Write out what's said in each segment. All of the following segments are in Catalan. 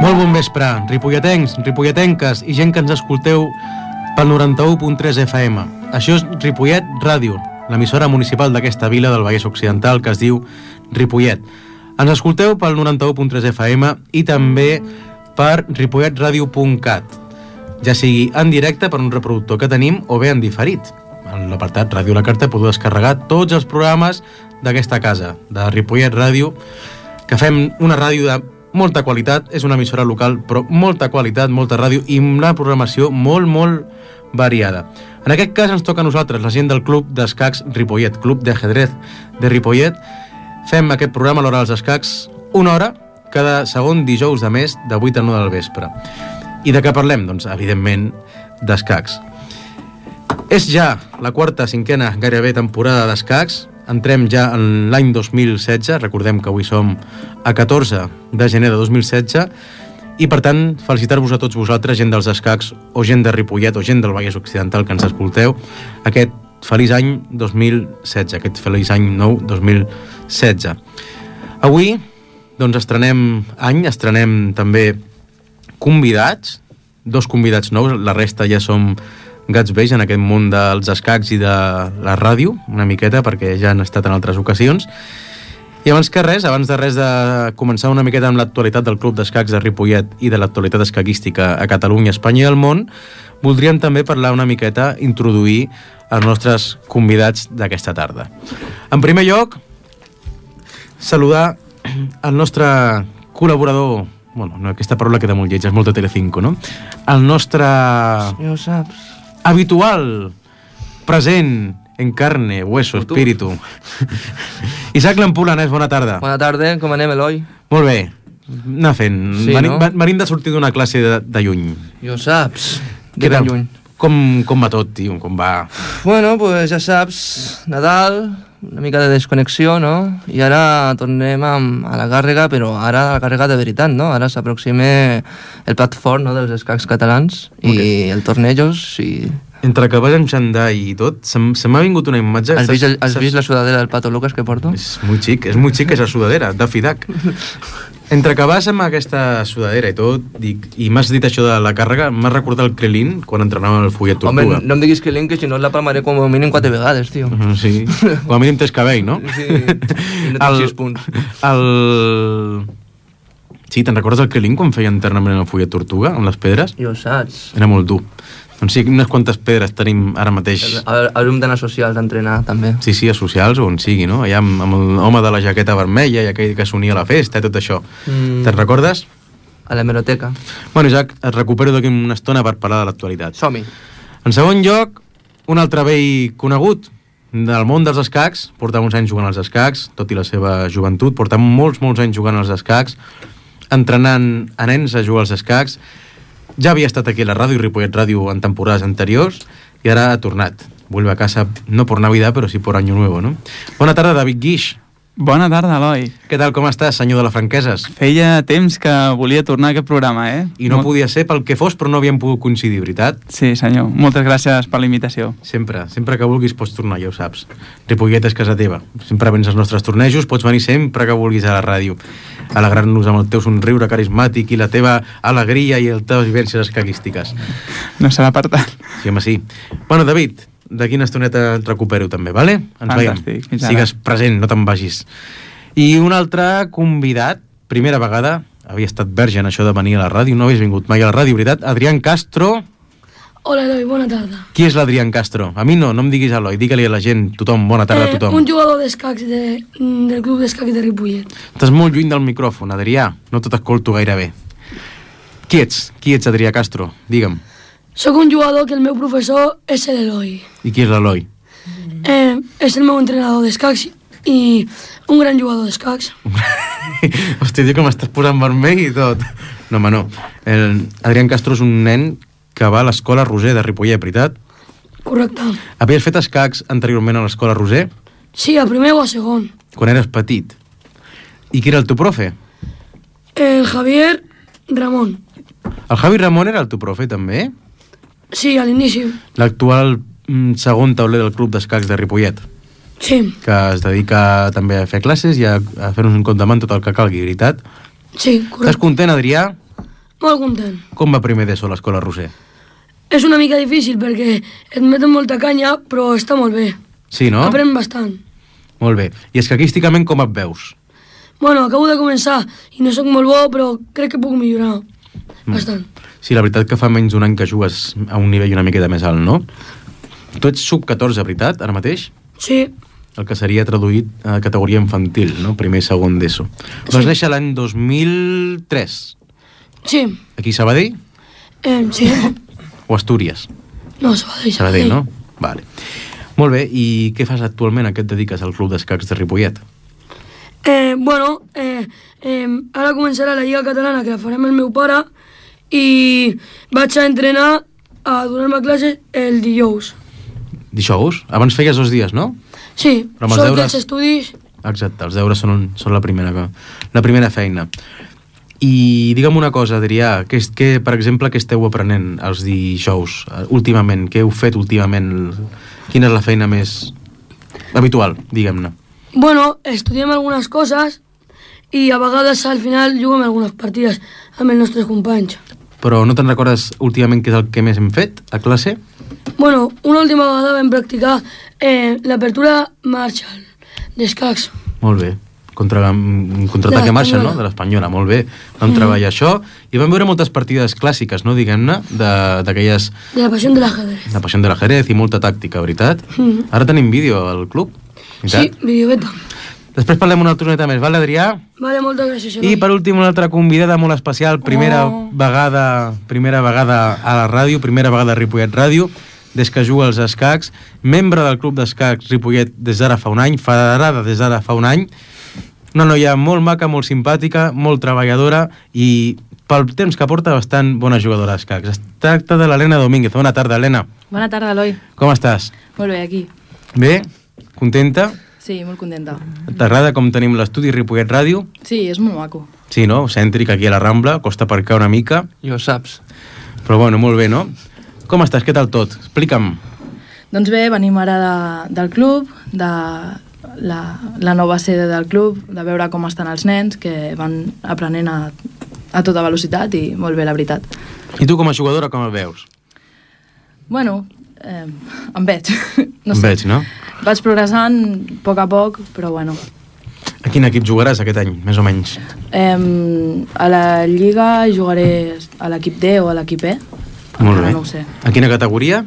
Molt bon vespre, ripolletens, ripolletenques i gent que ens escolteu pel 91.3 FM. Això és Ripollet Ràdio, l'emissora municipal d'aquesta vila del Vallès Occidental que es diu Ripollet. Ens escolteu pel 91.3 FM i també per ripolletradio.cat, ja sigui en directe per un reproductor que tenim o bé en diferit. En l'apartat Ràdio La Carta podeu descarregar tots els programes d'aquesta casa, de Ripollet Ràdio, que fem una ràdio de molta qualitat, és una emissora local, però molta qualitat, molta ràdio i una programació molt variada. En aquest cas ens toca a nosaltres, la gent del Club d'Escacs Ripollet, Club d'Ajedrez de Ripollet. Fem aquest programa a l'hora dels escacs, una hora, cada segon dijous de mes, de 8 a 9 del vespre. I de què parlem? Doncs, evidentment, d'escacs. És ja la quarta, cinquena, gairebé temporada d'escacs. Entrem ja en l'any 2016, recordem que avui som a 14 de gener de 2016, i per tant felicitar-vos a tots vosaltres, gent dels escacs o gent de Ripollet o gent del Vallès Occidental que ens escolteu, aquest feliç any 2016, aquest feliç any nou 2016. Avui doncs estrenem any, estrenem també convidats, dos convidats nous, la resta ja som gats vells en aquest món dels escacs i de la ràdio, una miqueta, perquè ja han estat en altres ocasions. I abans de res de començar una miqueta amb l'actualitat del Club d'Escacs de Ripollet i de l'actualitat escaquística a Catalunya, Espanya i el món, voldríem també parlar una miqueta, introduir els nostres convidats d'aquesta tarda. En primer lloc, saludar el nostre col·laborador, bueno, aquesta paraula queda molt lletja, és molt de Telecinco, no? El nostre... Si ho saps. Habitual, present, en carne, hueso, espíritu. Isaac Lampulanès, bona tarda. Bona tarda, com anem, Eloi? Molt bé, anar fent. Sí, no? Venim de sortir d'una classe de lluny. Ja ho saps, de tan lluny. Com va tot, tio, com va? Bueno, pues ja saps, Nadal, una mica de desconnexió, no? I ara tornem a la càrrega, però ara a la càrrega de veritat, no? Ara s'aproxima el plat fort, no?, dels escacs catalans, i el tornejos, i... Entre que vas amb xandall i tot, se m'ha vingut una imatge... Has vist la sudadera del Pato Lucas que porto? És molt xic aquesta sudadera, de Fidac. Entre que vas amb aquesta sudadera i tot, i m'has dit això de la càrrega, m'has recordat el Krelin quan entrenava el Follet Tortuga. Home, no em diguis Krelin, que si no la palmaré com a mínim 4 vegades, tio. Sí, com a mínim tens cabell, no? Sí, i no tens 6 punts. Sí, te'n recordes el Krelin quan feia internament el Follet Tortuga, amb les pedres? Ja ho saps. Era molt dur. Doncs sí, unes quantes pedres tenim ara mateix. Hauríem d'anar a socials a entrenar, també. Sí, a socials o on sigui, no? Allà amb l'home de la jaqueta vermella i aquell que s'unia a la festa i tot això. Te'n recordes? A l'hemeroteca. Bueno, Isaac, et recupero d'aquí una estona per parlar de l'actualitat. Som-hi. En segon lloc, un altre vell conegut del món dels escacs. Porta uns anys jugant als escacs, tot i la seva joventut. Porta molts anys jugant als escacs, entrenant a nens a jugar als escacs. Ja havia estat aquí a la ràdio, Ripollet Ràdio, en temporades anteriors, i ara ha tornat. Vuelve a casa, no por Navidad, però sí por Año Nuevo, no? Bona tarda, David Guix. Bona tarda, Eloi. Què tal, com estàs, senyor de la Franqueses? Feia temps que volia tornar a aquest programa, I no podia ser pel que fos, però no havíem pogut coincidir, veritat? Sí, senyor. Moltes gràcies per la invitació. Sempre que vulguis pots tornar, ja ho saps. Ripollet és casa teva. Sempre vens als nostres tornejos, pots venir sempre que vulguis a la ràdio. Alegrar-nos amb el teu somriure carismàtic i la teva alegria i les teves vivències escaquístiques. No serà per tant. Sí, home, sí. Bueno, David, d'aquí una estoneta et recupero també, vale? Ens Fantàstic. veiem. Sigues present, no te'n vagis. I un altre convidat, primera vegada, havia estat verge en això de venir a la ràdio, no havies vingut mai a la ràdio, veritat? Adrián Castro. Hola, Eloi, bona tarda. Qui és l'Adrián Castro? A mi no em diguis Eloi, digue-li a la gent, tothom, bona tarda a tothom. Un jugador d'escacs del Club d'Escacs de Ripollet. Estàs molt lluny del micròfon, Adrià, no tot escolto gaire bé. Qui ets, Adrià Castro? Digue'm. Soc un jugador que el meu professor és l'Eloi. I qui és l'Eloi? És el meu entrenador d'escacs i un gran jugador d'escacs. Hòstia, diu que m'estàs posant vermell i tot. No, home, no. Adrián Castro és un nen que va a l'escola Roser de Ripollet, veritat? Correcte. Havies fet escacs anteriorment a l'escola Roser? Sí, a primer o a segon. Quan eres petit. I qui era el teu profe? El Javier Ramon. El Javi Ramon era el teu profe, també? Sí, a l'inici. L'actual segon tauler del Club d'Escacs de Ripollet. Sí. Que es dedica també a fer classes i a fer-nos un compte de mà tot el que calgui, veritat? Sí, correcte. Estàs content, Adrià? Molt content. Com va primer d'ESO a l'escola Roser? És una mica difícil perquè et meten molta canya, però està molt bé. Sí, no? Aprèn bastant. Molt bé. I escaquísticament com et veus? Bueno, acabo de començar i no sóc molt bo, però crec que puc millorar bastant. Sí, la veritat que fa menys d'un any que jugues a un nivell una miqueta més alt, no? Tu ets sub-14, veritat, ara mateix? Sí, El que seria traduït a categoria infantil, no? Primer i segon d'ESO. Vas néixer l'any 2003. sí, Aquí a Sabadell sí. o Astúries? No, Sabadell, Sabadell, no? Vale. Molt bé, i què fas actualment? A què et dediques al Club d'Escacs de Ripollet? Bueno, ara començarà la Lliga Catalana, que la farem el meu pare, i vaig a entrenar a donar-me classes el dijous. Dijous? Abans feies 2 dies, no? Sí, Però amb els sort deures- dels estudis. Exacte, els deures són la primera feina. I digue'm una cosa, Adrià, per exemple, què esteu aprenent els dijous últimament? Què heu fet últimament? Quina és la feina més habitual, diguem-ne? Bueno, estudiem algunes coses i a vegades al final juguem algunes partides amb els nostres companys. Però no te'n recordes últimament què és el que més hem fet a classe? Bueno, una última vegada vam practicar l'apertura Marshall d'escacs. Molt bé. Contraataque De Marshall, no? l'Espanyola. De l'Espanyola, molt bé. Vam treballar això i vam veure moltes partides clàssiques, no? Diguem-ne, d'aquelles... De la Pasión del Ajedrez. La Passió de l'Ajedrez i molta tàctica, veritat? Ara tenim vídeo al club? Sí, videobeta. Després parlem una altra més, vale, Adrià? Vale, moltes gràcies, I Eloi. per últim una altra convidada molt especial, primera vegada a la ràdio, primera vegada a Ripollet Ràdio, des que juga als escacs, membre del Club d'Escacs Ripollet des d'ara fa un any, federada des d'ara fa un any, una noia molt maca, molt simpàtica, molt treballadora i pel temps que porta bastant bona jugadora d'escacs. Es tracta de l'Helena Domínguez. Bona tarda, Helena. Bona tarda, Eloi. Com estàs? Molt bé, aquí. Bé? Contenta? Sí, molt contenta. T'agrada com tenim l'estudi Ripollet Ràdio? Sí, és molt maco. Sí, no? Cèntric aquí a la Rambla, costa aparcar una mica, I ho saps. però bueno, molt bé, no? Com estàs? Què tal tot? Explica'm. Doncs bé, venim ara del club, de la nova sede del club, de veure com estan els nens, que van aprenent a tota velocitat i molt bé, la veritat. I tu com a jugadora com el veus? Bueno, em veig. No Em sé. veig, no? Vaig progressant a poc, però bueno. A quin equip jugaràs aquest any, més o menys? A la Lliga jugaré a l'equip D o a l'equip E. Molt Encara bé. no ho sé. A quina categoria?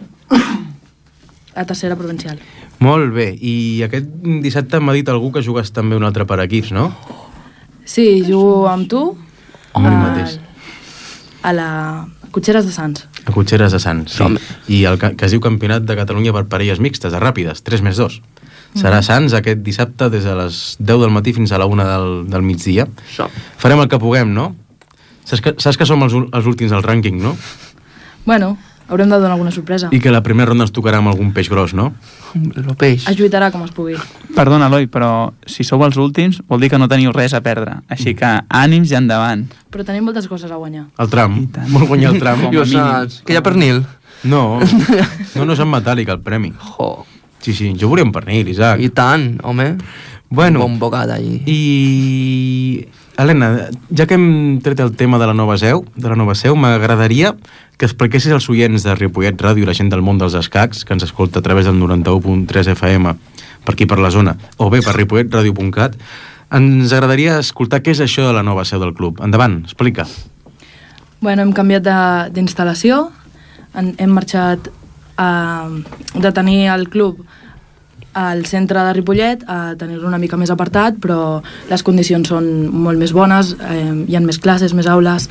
A tercera provincial. Molt bé. I aquest dissabte m'ha dit algú que jugues també un altre per equips, no? Sí, jugo amb tu. Amb mi mateix. A la Cotxeres de Sants. A Cotxeres de Sants, sí. Home. I el que es diu Campionat de Catalunya per parelles mixtes, a ràpides, 3+2. Serà Sants aquest dissabte des de les 10 del matí fins a la 1 del migdia. Això. Farem el que puguem, no? Saps que som els últims del rànquing, no? Bueno, haurem de donar alguna sorpresa. I que la primera ronda ens tocarà amb algun peix gros, no? El peix. Es lluitarà com es pugui. Perdona, Eloi, però si sou els últims vol dir que no teniu res a perdre. Així que ànims i endavant. Però tenim moltes coses a guanyar. El tram. I tant. Vol guanyar el tram. Com a I ho mínim. saps. Que hi ha pernil. No, no és en metàl·lic el premi. Jo. Sí, jo volia un pernil, Isaac. I tant, home. Bueno. Un bon bocata allí. I... Helena, ja que hem tret el tema de la nova seu, m'agradaria que expliquessis als oients de Ripollet Ràdio, la gent del món dels escacs, que ens escolta a través del 91.3 FM, per aquí per la zona, o bé per ripolletradio.cat, ens agradaria escoltar què és això de la nova seu del club. Endavant, explica. Bueno, hem canviat d'instal·lació, hem marxat de tenir el club al centre de Ripollet a tenir-lo una mica més apartat, però les condicions són molt més bones, hi ha més classes, més aules,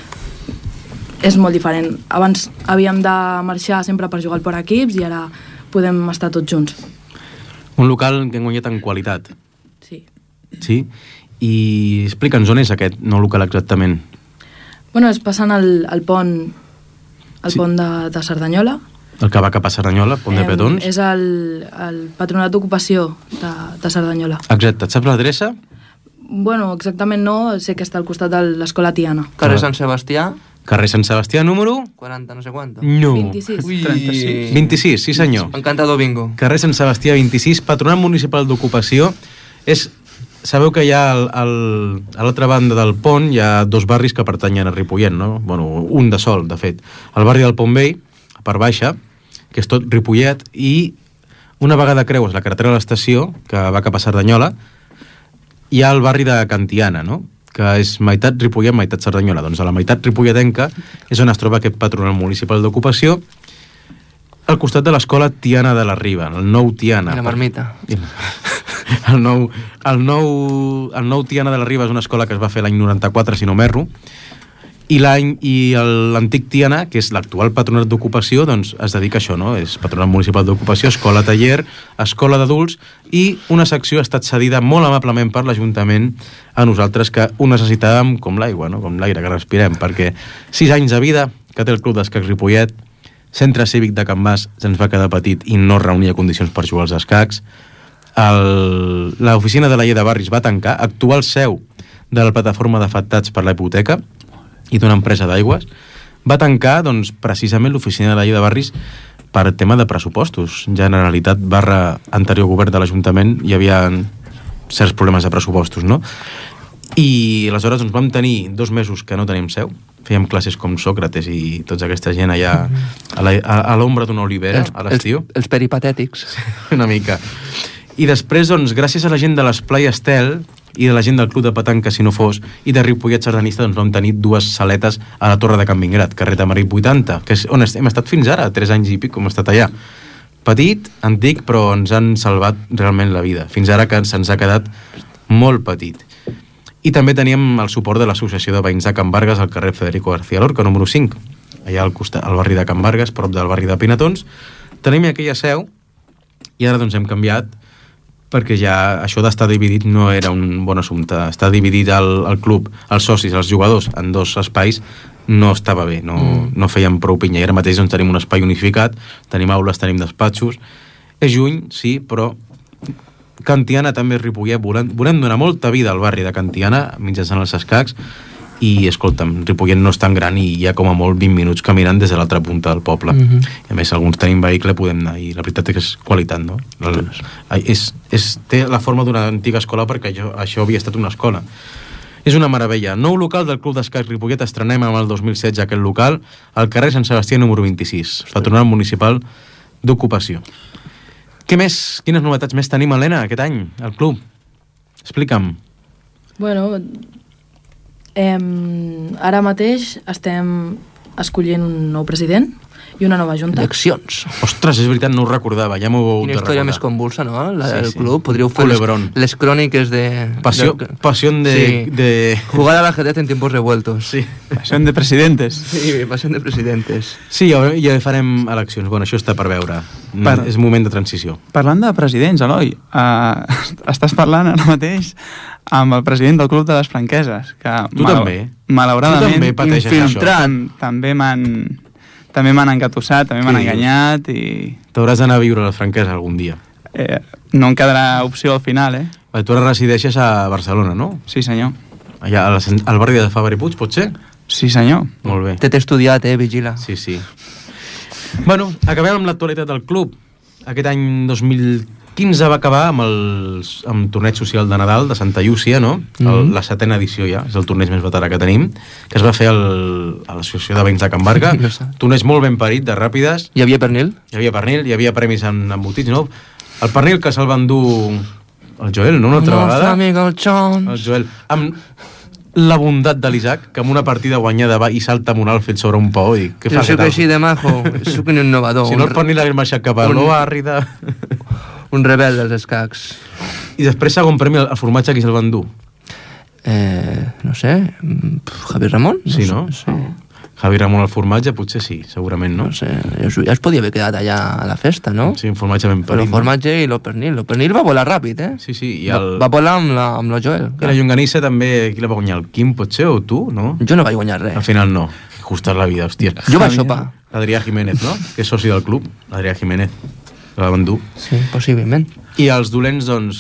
és molt diferent. Abans havíem de marxar sempre per jugar per equips i ara podem estar tots junts. Un local que hem guanyat en qualitat. Sí. Sí? I explica'ns on és aquest nou local exactament. Bueno, és passant el pont, Sí. pont de Cerdanyola. El que va cap a Cerdanyola, Pont de Petons. És el Patronat d'Ocupació de Cerdanyola. Exacte, et saps l'adreça? Bueno, exactament no, sé que està al costat de l'Escola Tiana. Carrer Sant Sebastià, Carrer Sant Sebastià, número? 40 no sé quanta. No. 26. Ui. 36. 26, sí senyor. Encantador bingo. Carrer Sant Sebastià 26, Patronat Municipal d'Ocupació. És sabeu que hi ha a l'altra banda del pont hi ha dos barris que pertanyen a Ripollet, no? Bueno, un de sol, de fet. El barri del Pont Vell, a part baixa, que és tot Ripollet, i una vegada creues la carretera de l'estació, que va cap a Cerdanyola, hi ha el barri de Cantiana, no? Que és meitat Ripollet, meitat Cerdanyola. Doncs a la meitat ripolletenca és on es troba aquest patronat municipal d'ocupació, al costat de l'escola Tiana de la Riba, el nou Tiana. I la marmita. El nou Tiana de la Riba és una escola que es va fer l'any 94, si no m'erro, i l'antic Tiana, que és l'actual patronat d'ocupació, doncs es dedica a això, no? És patronat municipal d'ocupació, escola taller, escola d'adults, i una secció ha estat cedida molt amablement per l'Ajuntament a nosaltres, que ho necessitàvem com l'aigua, no? Com l'aire que respirem, perquè 6 anys de vida que té el Club d'Escacs Ripollet, Centre Cívic de Can Bas se'ns va quedar petit i no reunia condicions per jugar als escacs. L'oficina de la llei de barris va tancar, actual seu de la plataforma d'afectats per la hipoteca i d'una empresa d'aigües, va tancar doncs, precisament l'oficina de la llei de barris per tema de pressupostos. Generalitat / anterior govern de l'Ajuntament hi havia certs problemes de pressupostos, no? I aleshores doncs, vam tenir 2 mesos que no tenim seu, fèiem classes com Sòcrates i tota aquesta gent allà a l'ombra d'una olivera a l'estiu. Els peripatètics. Una mica. I després, doncs, gràcies a la gent de l'Esplai Estel i de la gent del Club de Petanca, si no fos, i de Ripollet Sardanista, doncs vam tenir 2 saletes a la Torre de Can Vingrat, carrer Tamarit 80, que és on hem estat fins ara, 3 anys i pic, com hem estat allà. Petit, antic, però ens han salvat realment la vida. Fins ara que se'ns ha quedat molt petit. I també teníem el suport de l'Associació de Veïns de Can Vargas al carrer Federico García Lorca, número 5, allà al costat, al barri de Can Vargas, prop del barri de Pinatons. Tenim aquella seu i ara doncs hem canviat perquè ja això d'estar dividit no era un bon assumpte. Estar dividit el club, els socis, els jugadors en 2 espais no estava bé, no fèiem prou pinya. I ara mateix doncs, tenim un espai unificat, tenim aules, tenim despatxos. És juny, sí, però Cantiana també és Ripollet, volem donar molta vida al barri de Cantiana mitjançant els escacs i, escolta'm, Ripollet no és tan gran i hi ha com a molt 20 minuts caminant des de l'altra punta del poble. I a més, alguns tenim vehicle, podem anar, i la veritat és que és qualitat, no? Té la forma d'una antiga escola perquè això havia estat una escola. És una meravella. Nou local del Club d'Escacs Ripollet, estrenem amb el 2016 aquest local al carrer Sant Sebastià número 26, patronat municipal d'ocupació. Què més? Quines novetats més tenim, Helena, aquest any, al club? Explica'm. Bueno, ara mateix estem escollint un nou president i una nova junta. Eleccions. Ostres, és veritat, no ho recordava, ja m'ho heu de recordar. Quina història més convulsa, no? El club. Podríeu fer les cròniques de... Pasión de... Jugar al ajedrez en tiempos revueltos. Sí. Pasión de presidentes. Sí, pasión de presidentes. Sí, ja farem eleccions. Bueno, això està per veure. És moment de transició. Parlant de presidents, Eloi, estàs parlant ara mateix amb el president del Club de les Franqueses, que tu també. Malauradament, tu també pateixes infiltrant, també m'han encatossat, també m'han enganyat i... T'hauràs d'anar a viure a les Franqueses algun dia. No em quedarà opció al final, Tu ara resideixes a Barcelona, no? Sí, senyor. Allà al barri de Fabra i Puig, pot ser? Sí, senyor. Molt bé. T'he estudiat, vigila. Sí. Bueno, acabem amb l'actualitat del club. Aquest any 2015 va acabar amb torneig social de Nadal de Santa Llúcia, no? La 7ª edició ja, és el torneig més veterà que tenim, que es va fer a l'Associació de Veïns de Can Varga. Torneig molt ben parit, de ràpides. Hi havia pernil? Hi havia pernil, hi havia premis embotits, no? El pernil que se'l van dur el Joel, no? Una altra vegada. El nostre amic, el Jones. El Joel. Amb la bondat de l'Isaac, que amb una partida guanyada va i salta amb un alfil sobre un paó i què fa? Jo soc així de majo, soc un innovador. Si no el pernil hagués marxat cap a l'Oarri de... Un rebel dels escacs. I després, segon premi, el formatge, qui se'l van dur? No sé, Javi Ramon? Sí, no? Sí. Javi Ramon el formatge, potser sí, segurament, no? No sé, ja es podia haver quedat allà a la festa, no? Sí, un formatge ben parit. Però el formatge i el pernil. El pernil va volar ràpid, Sí, i va volar amb la Joel. I la llonganissa també, qui la va guanyar? El Quim, potser, o tu, no? Jo no vaig guanyar res. Al final no. Justa la vida, hòstia. Jo vaig sopar. L'Adrià Jiménez, no? Que és soci del club. L'Adrià Jiménez. La van dur. Sí, possiblement. I els dolents, doncs...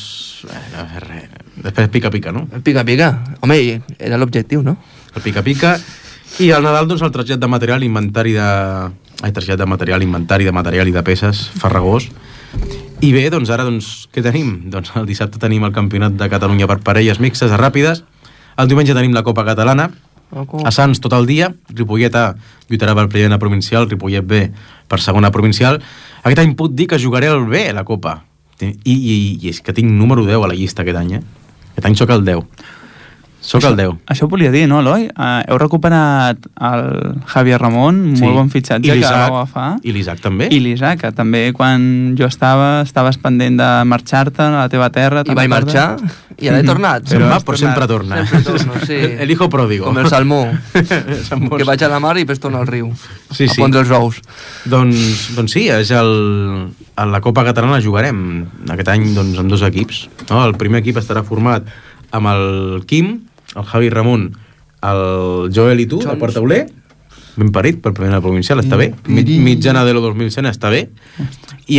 Després pica-pica, no? El pica-pica. Home, era l'objectiu, no? El pica-pica. I al Nadal, doncs, el trasllat de material, inventari de material i de peces, farragós. I bé, doncs ara què tenim? Doncs el dissabte tenim el Campionat de Catalunya per parelles mixtes a ràpides, el diumenge tenim la Copa Catalana, a Sants tot el dia, Ripollet A lluitarà per primera provincial, Ripollet B per segona provincial. Aquest any puc dir que jugaré el B, la Copa. I és que tinc número 10 a la llista aquest any, Aquest any sóc el 10. Soc el 10. Això ho volia dir, no, Eloi? Heu recuperat el Javier Ramon, molt bon fitxatge que vau agafar. I l'Isaac també. I l'Isaac, que també quan jo estaves pendent de marxar-te a la teva terra. I vaig marxar i ara he tornat. Però sempre torna. Sempre torno, sí. El hijo pródigo. Com el salmó. Que vaig a la mar i després torno al riu. Sí, a pondre els ous. Doncs sí, és a la Copa Catalana jugarem aquest any amb dos equips. No? El primer equip estarà format amb el Quim, el Javi Ramon, el Joel i tu, el portauler, ben parit per primera provincial, està bé. Mitjana de lo 2100 està bé. I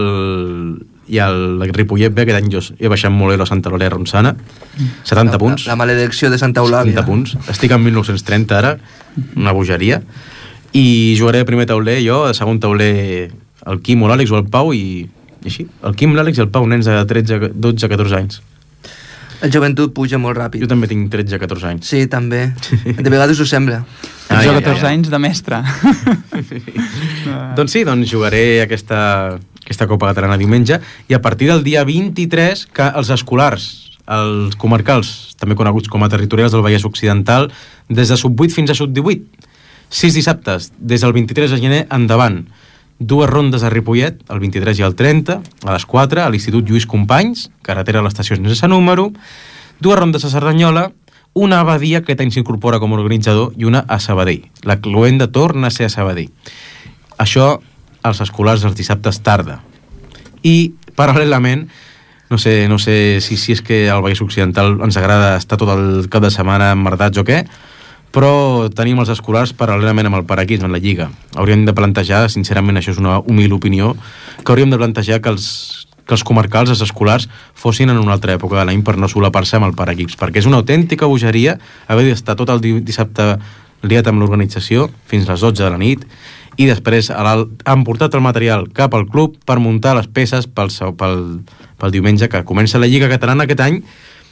el Ripollet B, aquest any jo he baixat molt a Santa Eulàlia Ronçana, 70 punts. La maledicció de Santa Eulàlia. 70 punts. Estic en 1930 ara, una bogeria. I jugaré de primer tauler jo, de segon tauler el Quim o l'Àlex o el Pau i així. El Quim, l'Àlex i el Pau, nens de 13, 12, 14 anys. El joventut puja molt ràpid. Jo també tinc 13, 14 anys. Sí, també. De vegades ho sembla. Jo 14 anys de mestre. Doncs sí, jugaré aquesta Copa Catalana diumenge i a partir del dia 23 que els escolars, els comarcals, també coneguts com a territorials del Vallès Occidental, des de sub-8 fins a sub-18, 6 dissabtes, des del 23 de gener endavant, 2 rondes a Ripollet, el 23 i el 30, a les 4, a l'Institut Lluís Companys, carretera a l'estació sense número, 2 rondes a Cerdanyola, una a Badia, que aquest any s'incorpora com a organitzador, i una a Sabadell. La Cluenda torna a ser a Sabadell. Això als escolars els dissabtes tarda. I, paral·lelament, no sé si és que al Vallès Occidental ens agrada estar tot el cap de setmana emmerdats o què, però tenim els escolars paral·lelament amb el paraquisme en la Lliga. Hauríem de plantejar, sincerament, això és una humil opinió, que hauríem de plantejar que els comarcals, els escolars, fossin en una altra època de l'any per no solapar-se amb el paraequips, perquè és una autèntica bogeria haver d'estar tot el dissabte liat amb l'organització fins a les 12 de la nit i després han portat el material cap al club per muntar les peces pel diumenge que comença la Lliga Catalana aquest any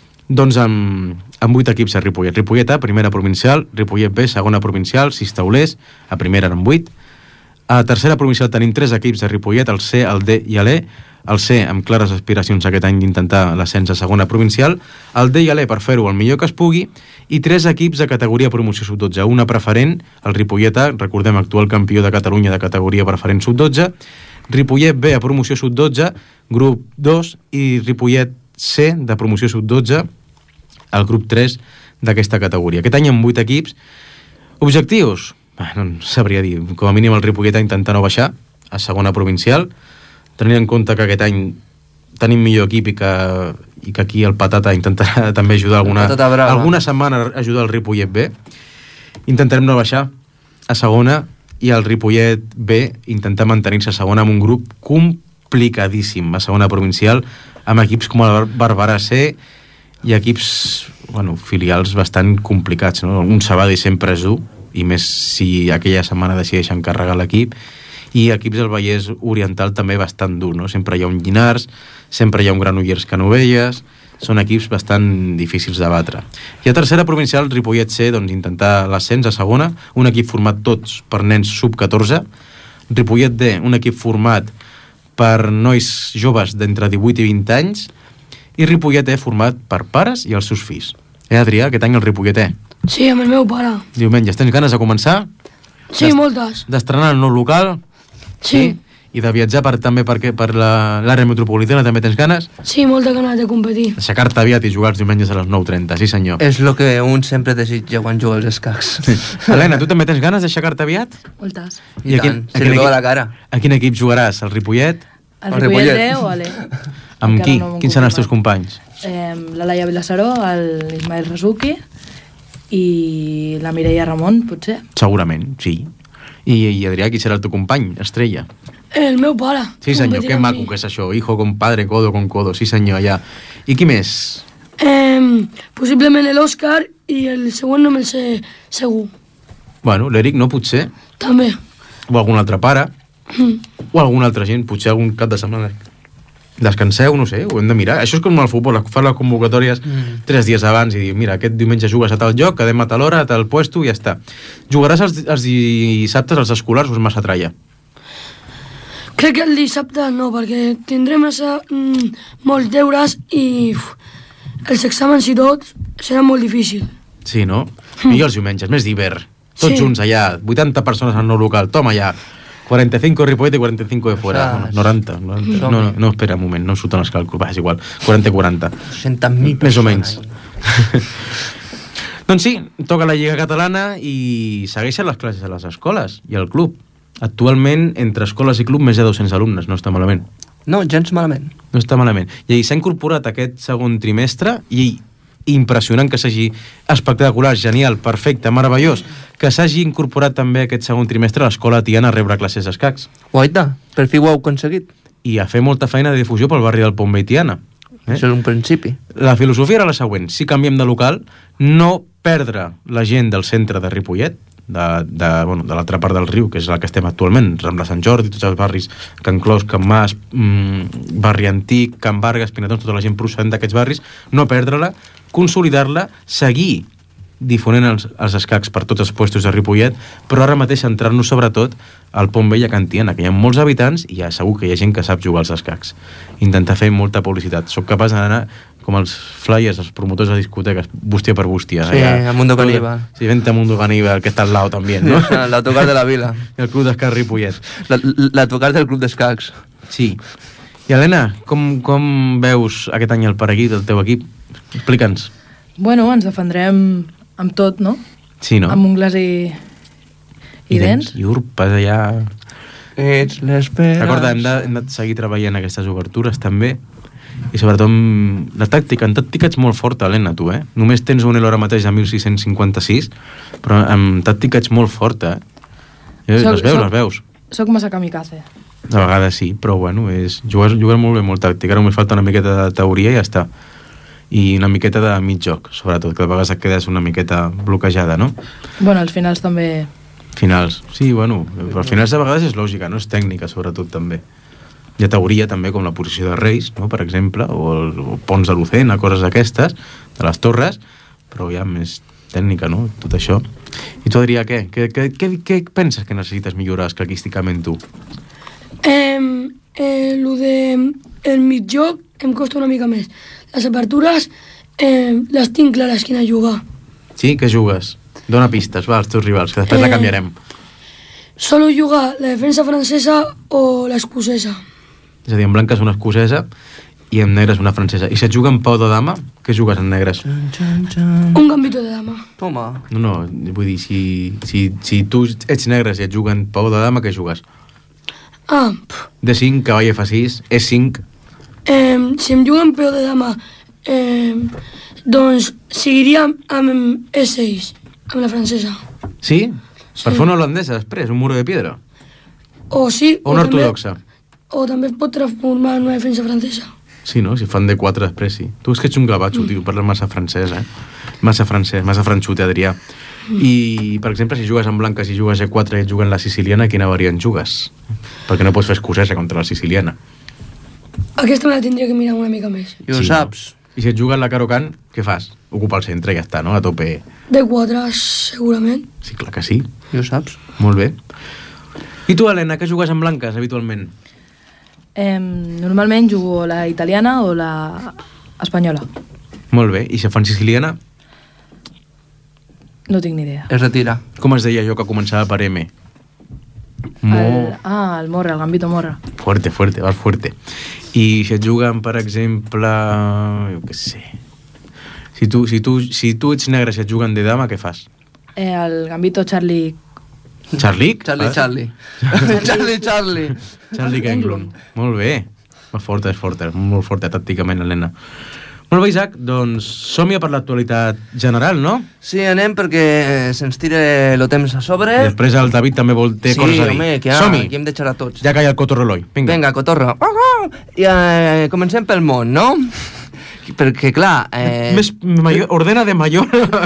amb 8 equips a Ripollet. Ripollet A, primera provincial, Ripollet B, segona provincial, 6 taulers, a primera eren 8. A tercera provincial tenim 3 equips a Ripollet, el C, el D i l'E. El C amb clares aspiracions aquest any d'intentar l'ascens a segona provincial, el D i l'E per fer-ho el millor que es pugui, i 3 equips de categoria promoció sub-12, una preferent, el Ripollet A, recordem, actual campió de Catalunya de categoria preferent sub-12, Ripollet B a promoció sub-12, grup 2, i Ripollet C de promoció sub-12, el grup 3 d'aquesta categoria. Aquest any amb 8 equips. Objectius? No sabria dir. Com a mínim el Ripollet a intentar no baixar a segona provincial, tenint en compte que aquest any tenim millor equip i que aquí el Patata intentarà també ajudar alguna setmana a ajudar el Ripollet B. Intentarem no baixar a segona i el Ripollet B intentar mantenir-se a segona amb un grup complicadíssim a segona provincial, amb equips com el Barberà C i equips, filials bastant complicats, no? Un Sabadell sempre és dur, i més si aquella setmana decideixen encarregar l'equip, i equips del Vallès Oriental també bastant dur, no? Sempre hi ha un Llinars, sempre hi ha un Granollers Canovelles, són equips bastant difícils de batre. I a tercera provincial, Ripollet C, intentar l'ascens a segona, un equip format tots per nens sub-14, Ripollet D, un equip format per nois joves d'entre 18 i 20 anys, i Ripollet E format per pares i els seus fills. Adrià, aquest any el Ripollet E? Sí, amb el meu pare. Diumenges, tens ganes de començar? Sí, moltes. D'estrenar el nou local? Sí. I de viatjar també per l'àrea metropolitana també tens ganes? Sí, molta ganes de competir. Aixecar-te aviat i jugar els diumenges a les 9:30, sí senyor. És el que un sempre desitja quan juga als escacs. Helena, tu també tens ganes d'aixecar-te aviat? Moltes. I tant, se li veu a la cara. A quin equip jugaràs? El Ripollet? El Ripollet D o l'E? Amb qui? Quins seran els teus companys? La Laia Vilassaró, l'Ismael Rasuki i la Mireia Ramon, potser. Segurament, sí. I Adrià, qui serà el teu company, estrella? El meu pare. Sí senyor, que maco que és això. Hijo con padre, codo con codo. Sí senyor, ja. I qui més? Possiblement l'Òscar i el següent no me'l sé segur. L'Eric no, potser. També. O algun altre pare. O alguna altra gent, potser algun cap de setmana descanseu, no sé, ho hem de mirar. Això és com el futbol, fan les convocatòries 3 dies abans i dir, mira, aquest diumenge jugues a tal lloc, quedem a tal hora, a tal puesto i ja està. Jugaràs els dissabtes als escolars o és massa tralla? Crec que el dissabte no, perquè tindrem molts deures i els exàmens i tots serà molt difícil. Sí, no? Millor els diumenges, més d'hivern. Tots junts allà, 80 persones al nou local, toma allà. 45 Ripollet i 45 de fuera. Bueno, 90. No, espera un moment, no em surten els càlculs. Va, és igual, 40 i 40. 200.000 més o menys. Doncs sí, toca la Lliga Catalana i segueixen les classes a les escoles i al club. Actualment, entre escoles i club, més de 200 alumnes, no està malament. No, gens malament. No està malament. I s'ha incorporat aquest segon trimestre i impressionant que s'hagi espectacular, genial, perfecte, meravellós, que s'hagi incorporat també aquest segon trimestre a l'escola Tiana a rebre classes d'escacs. Guaita, per fi ho heu aconseguit. I a fer molta feina de difusió pel barri del Pont Vell Tiana. Això és un principi. La filosofia era la següent: si canviem de local, no perdre la gent del centre de Ripollet, de l'altra part del riu, que és la que estem actualment, Rambla Sant Jordi, tots els barris, Can Clos, Can Mas, Barri Antic, Can Vargas, Pinatons, tota la gent procedent d'aquests barris, no perdre-la, consolidar-la, seguir difonent els escacs per tots els puestos de Ripollet, però ara mateix centrar-nos sobretot al Pont Vell a Can Tiana, que hi ha molts habitants i ja segur que hi ha gent que sap jugar als escacs. Intentar fer molta publicitat. Soc capaç d'anar com els flyers, els promotors de discoteques, bústia per bústia. Sí, a Mundo Caníbal. Sí, vente a Mundo Caníbal, que está al lado también, ¿no? L'autocar de la vila. El club d'escacs Ripollet. L'autocar del club d'escacs. Sí. I Helena, com veus aquest any el Paraguí del teu equip? Explica'ns. Bueno, ens defendrem amb tot, no? Sí, no? Amb ungles i dents. I urpes allà... Ets l'esperança. Recorda, hem de seguir treballant aquestes obertures també. I sobretot la tàctica. En tàctica ets molt forta, Helena, tu, eh? Només tens un elo ara mateix de 1656, però en tàctica ets molt forta, eh? Les veus. Soc massa kamikaze. De vegades sí, però bueno, jugues molt bé, molt tàctica. Ara només falta una miqueta de teoria i ja està. I una miqueta de mig joc, sobretot, que de vegades et quedes una miqueta bloquejada, no? Bueno, als finals també... Finals, sí, bueno, però als finals de vegades és lògica, no? És tècnica, sobretot, també. Hi ha teoria, també, com la posició de Reis, no?, per exemple, o ponts de Lucena, coses d'aquestes, de les torres, però hi ha més tècnica, no?, tot això. I tu, Adrià, què? Què penses que necessites millorar escaquísticament, tu? El mig joc em costa una mica més. Les apertures les tinc clares quina jugar. Sí? Què jugues? Dona pistes, va, als teus rivals, que després la canviarem. Solo jugar la defensa francesa o l'escocesa. És a dir, en blanca és una escocesa i en negre és una francesa. I si et juga en pau de dama, què jugues en negres? Un gambito de dama. Toma. No, vull dir, si tu ets negres i et juguen pau de dama, què jugues? D5, cavall F6, E5... Si em juguen peu de dama, doncs seguiria amb E6, amb la francesa. Sí? Per fer una holandesa després, un muro de piedra? O sí... O una ortodoxa? O també es pot transformar en una defensa francesa. Sí, no? Si fan D4 després, sí. Tu és que ets un gavatxo, tio, parles massa francès, eh? Massa francès, massa franxute, Adrià. I, per exemple, si jugues en blanca, si jugues E4 i et juguen la siciliana, quina variant jugues? Perquè no pots fer escocesa contra la siciliana. Aquesta me la tindria que mirar una mica més. I ho saps. No? I si et juguen la Caro-Can, què fas? Ocupa el centre i ja està, no? A tope. D4, segurament. Sí, clar que sí. I ho saps. Molt bé. I tu, Helena, què jugues en blanques, habitualment? Normalment jugo la italiana o la espanyola. Molt bé. I si fan siciliana? No tinc ni idea. Es retira. Com es deia allò que començava per M? El morra, el gambito morra. Fuerte, vas fuerte. I si et juguen, per exemple, jo què sé, si tu ets negre i si et juguen de dama, què fas? El gambito Charlie... Charlie? Charlie. Charlie Englund. Molt bé. És molt forta tàcticament, Helena. Molt bé, Isaac, doncs som-hi per l'actualitat general, no? Sí, anem perquè se'ns tira el temps a sobre. I després el David també té coses a dir. Sí, home, que aquí hem de xerrar tots. Ja calla el cotorreloi. Vinga, cotorro. I comencem pel món, no? perquè clar... Ordena de mayor.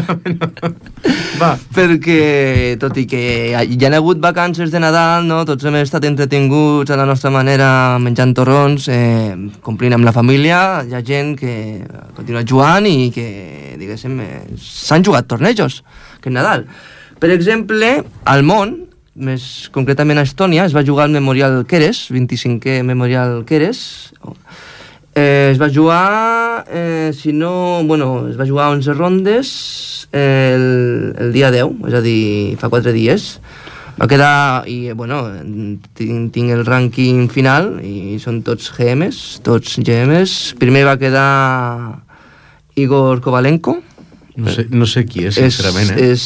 Va. Perquè, tot i que hi ha hagut vacances de Nadal, no? Tots hem estat entretinguts a la nostra manera menjant torrons, complint amb la família, hi ha gent que continua jugant i que, diguéssim, s'han jugat tornejos, que és Nadal. Per exemple, al món, més concretament a Estònia, es va jugar el Memorial Keres, 25è Memorial Keres. Es va jugar, es va jugar 11 rondes el dia 10, és a dir, fa 4 dies. Va quedar, i tinc el rànquing final, i són tots GMs. Primer va quedar Igor Kovalenko. No sé qui és, sincerament. És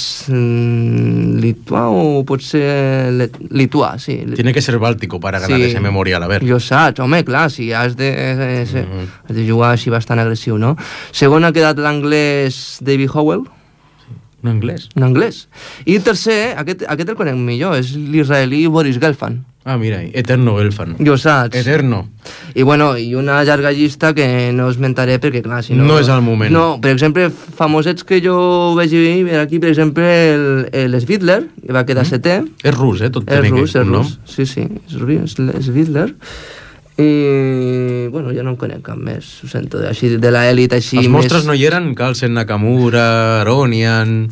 lituà o pot ser lituà, sí. Tiene que ser báltico para ganar ese memorial, a ver. Jo saps, home, clar, si has de jugar així bastant agressiu, no? Segon ha quedat l'anglès David Howell. Un anglès? Un anglès. I tercer, aquest el conec millor, és l'israelí Boris Gelfand. Ah, mira, Eterno Gelfand. Jo saps. Eterno. I una llarga llista que no esmentaré perquè, clar, si no... No és el moment. No, per exemple, famosets que jo veig aquí, per exemple, l'Svidler, que va quedar setè. És rus, tot té aquest nom. Sí, és l'Svidler. I, ja no en conec cap més, ho sento, així de l'elit, així Els mostres no hi eren? Carlsen, Nakamura, Aronian...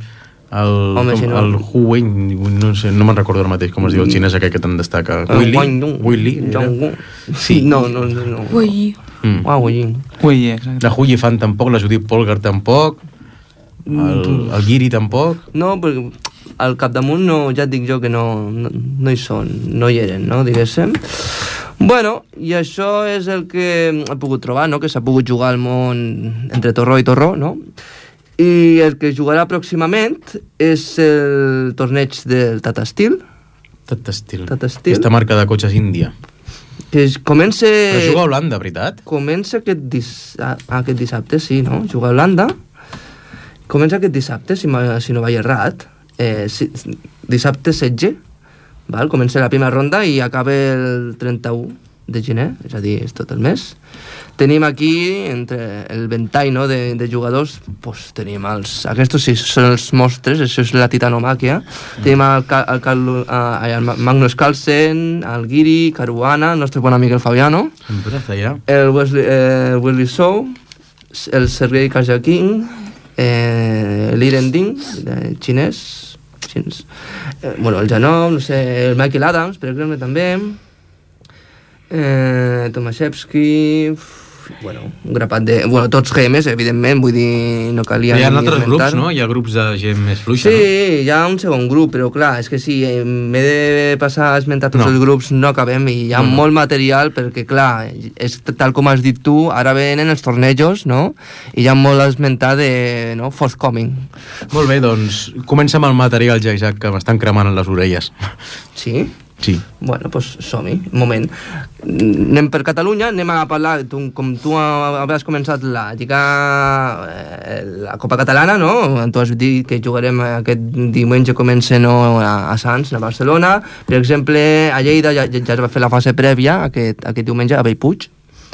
el Hu Wing, no sé, no me'n recordo ara mateix com es diu el xinès aquell que tant destaca. Wei Li? Sí. No. Wei Li. La Hu Yifan tampoc, la Judith Polgar tampoc, el Giri tampoc. No, perquè al capdamunt ja et dic jo que no hi són, no hi eren, no, diguéssim. I això és el que he pogut trobar, no? Que s'ha pogut jugar al món entre torró i torró, no? I el que jugarà pròximament és el torneig del Tata Steel. Tata Steel. Aquesta marca de cotxes índia. Que comença... Però juga a Holanda, veritat? Comença aquest dissabte, sí, no? Juga a Holanda. Comença aquest dissabte, si no vaig errat. Dissabte 16. Comença la primera ronda i acaba el 31 de gener, és a dir, és tot el mes. Tenim aquí, entre el ventall de jugadors, tenim aquests sí són els mostres, això és la titanomàquia. Tenim el Magnus Carlsen, el Giri, Caruana, el nostre bon amic el Fabiano, el Wesley Zhou, el Sergei Karjakin, l'Iren Ding, xinès, el Janov, no sé, el Michael Adams, per exemple, també, Tomaszewski, un grapat de... tots GMs, evidentment, vull dir, no calia... Hi ha altres grups, no? Hi ha grups de gent més fluixa, no? Sí, hi ha un segon grup, però clar, és que si m'he de passar a esmentar tots els grups, no acabem, i hi ha molt material, perquè clar, és tal com has dit tu, ara venen els tornejos, no? I hi ha molt a esmentar de, no? Forthcoming. Molt bé, doncs, comença amb el material, Jack, que m'estan cremant les orelles. Sí? Sí. Som-hi, un moment. Anem per Catalunya, anem a parlar, com tu havies començat la Lliga, la Copa Catalana, no? Tu has dit que jugarem aquest diumenge, comença a Sants, a Barcelona. Per exemple, a Lleida ja es va fer la fase prèvia, aquest diumenge, a Bellpuig.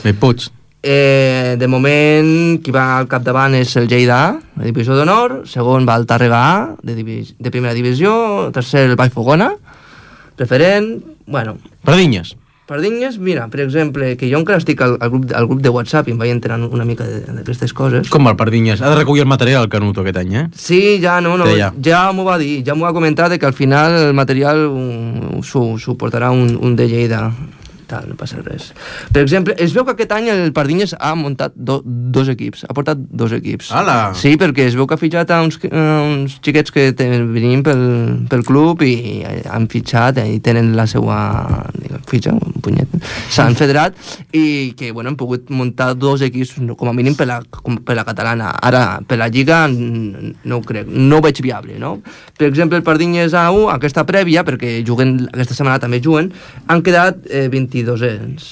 De moment, qui va al capdavant és el Lleida A, la divisió d'honor, segon va el Tàrrega A, de primera divisió, tercer el Vallfogona, preferent, Pardinyes, mira, per exemple, que jo encara estic al grup de WhatsApp i em vaig enterant una mica d'aquestes coses. Com el Pardinyes? Ha de recollir el material, el Canuto, aquest any, Sí, ja m'ho va dir, ja m'ho va comentar que al final el material s'ho portarà un de Lleida. No passa res. Per exemple, es veu que aquest any el Pardinyes ha muntat dos equips, ha portat dos equips. Ala! Sí, perquè es veu que ha fitxat a uns xiquets que venim pel club i han fitxat i tenen la seva fitxa, un punyet. S'han federat i que, han pogut muntar dos equips, com a mínim per la catalana. Ara, per la Lliga, no ho crec, no ho veig viable, no? Per exemple, el Pardinyes A1, aquesta prèvia, perquè aquesta setmana també juguen, han quedat 22ens.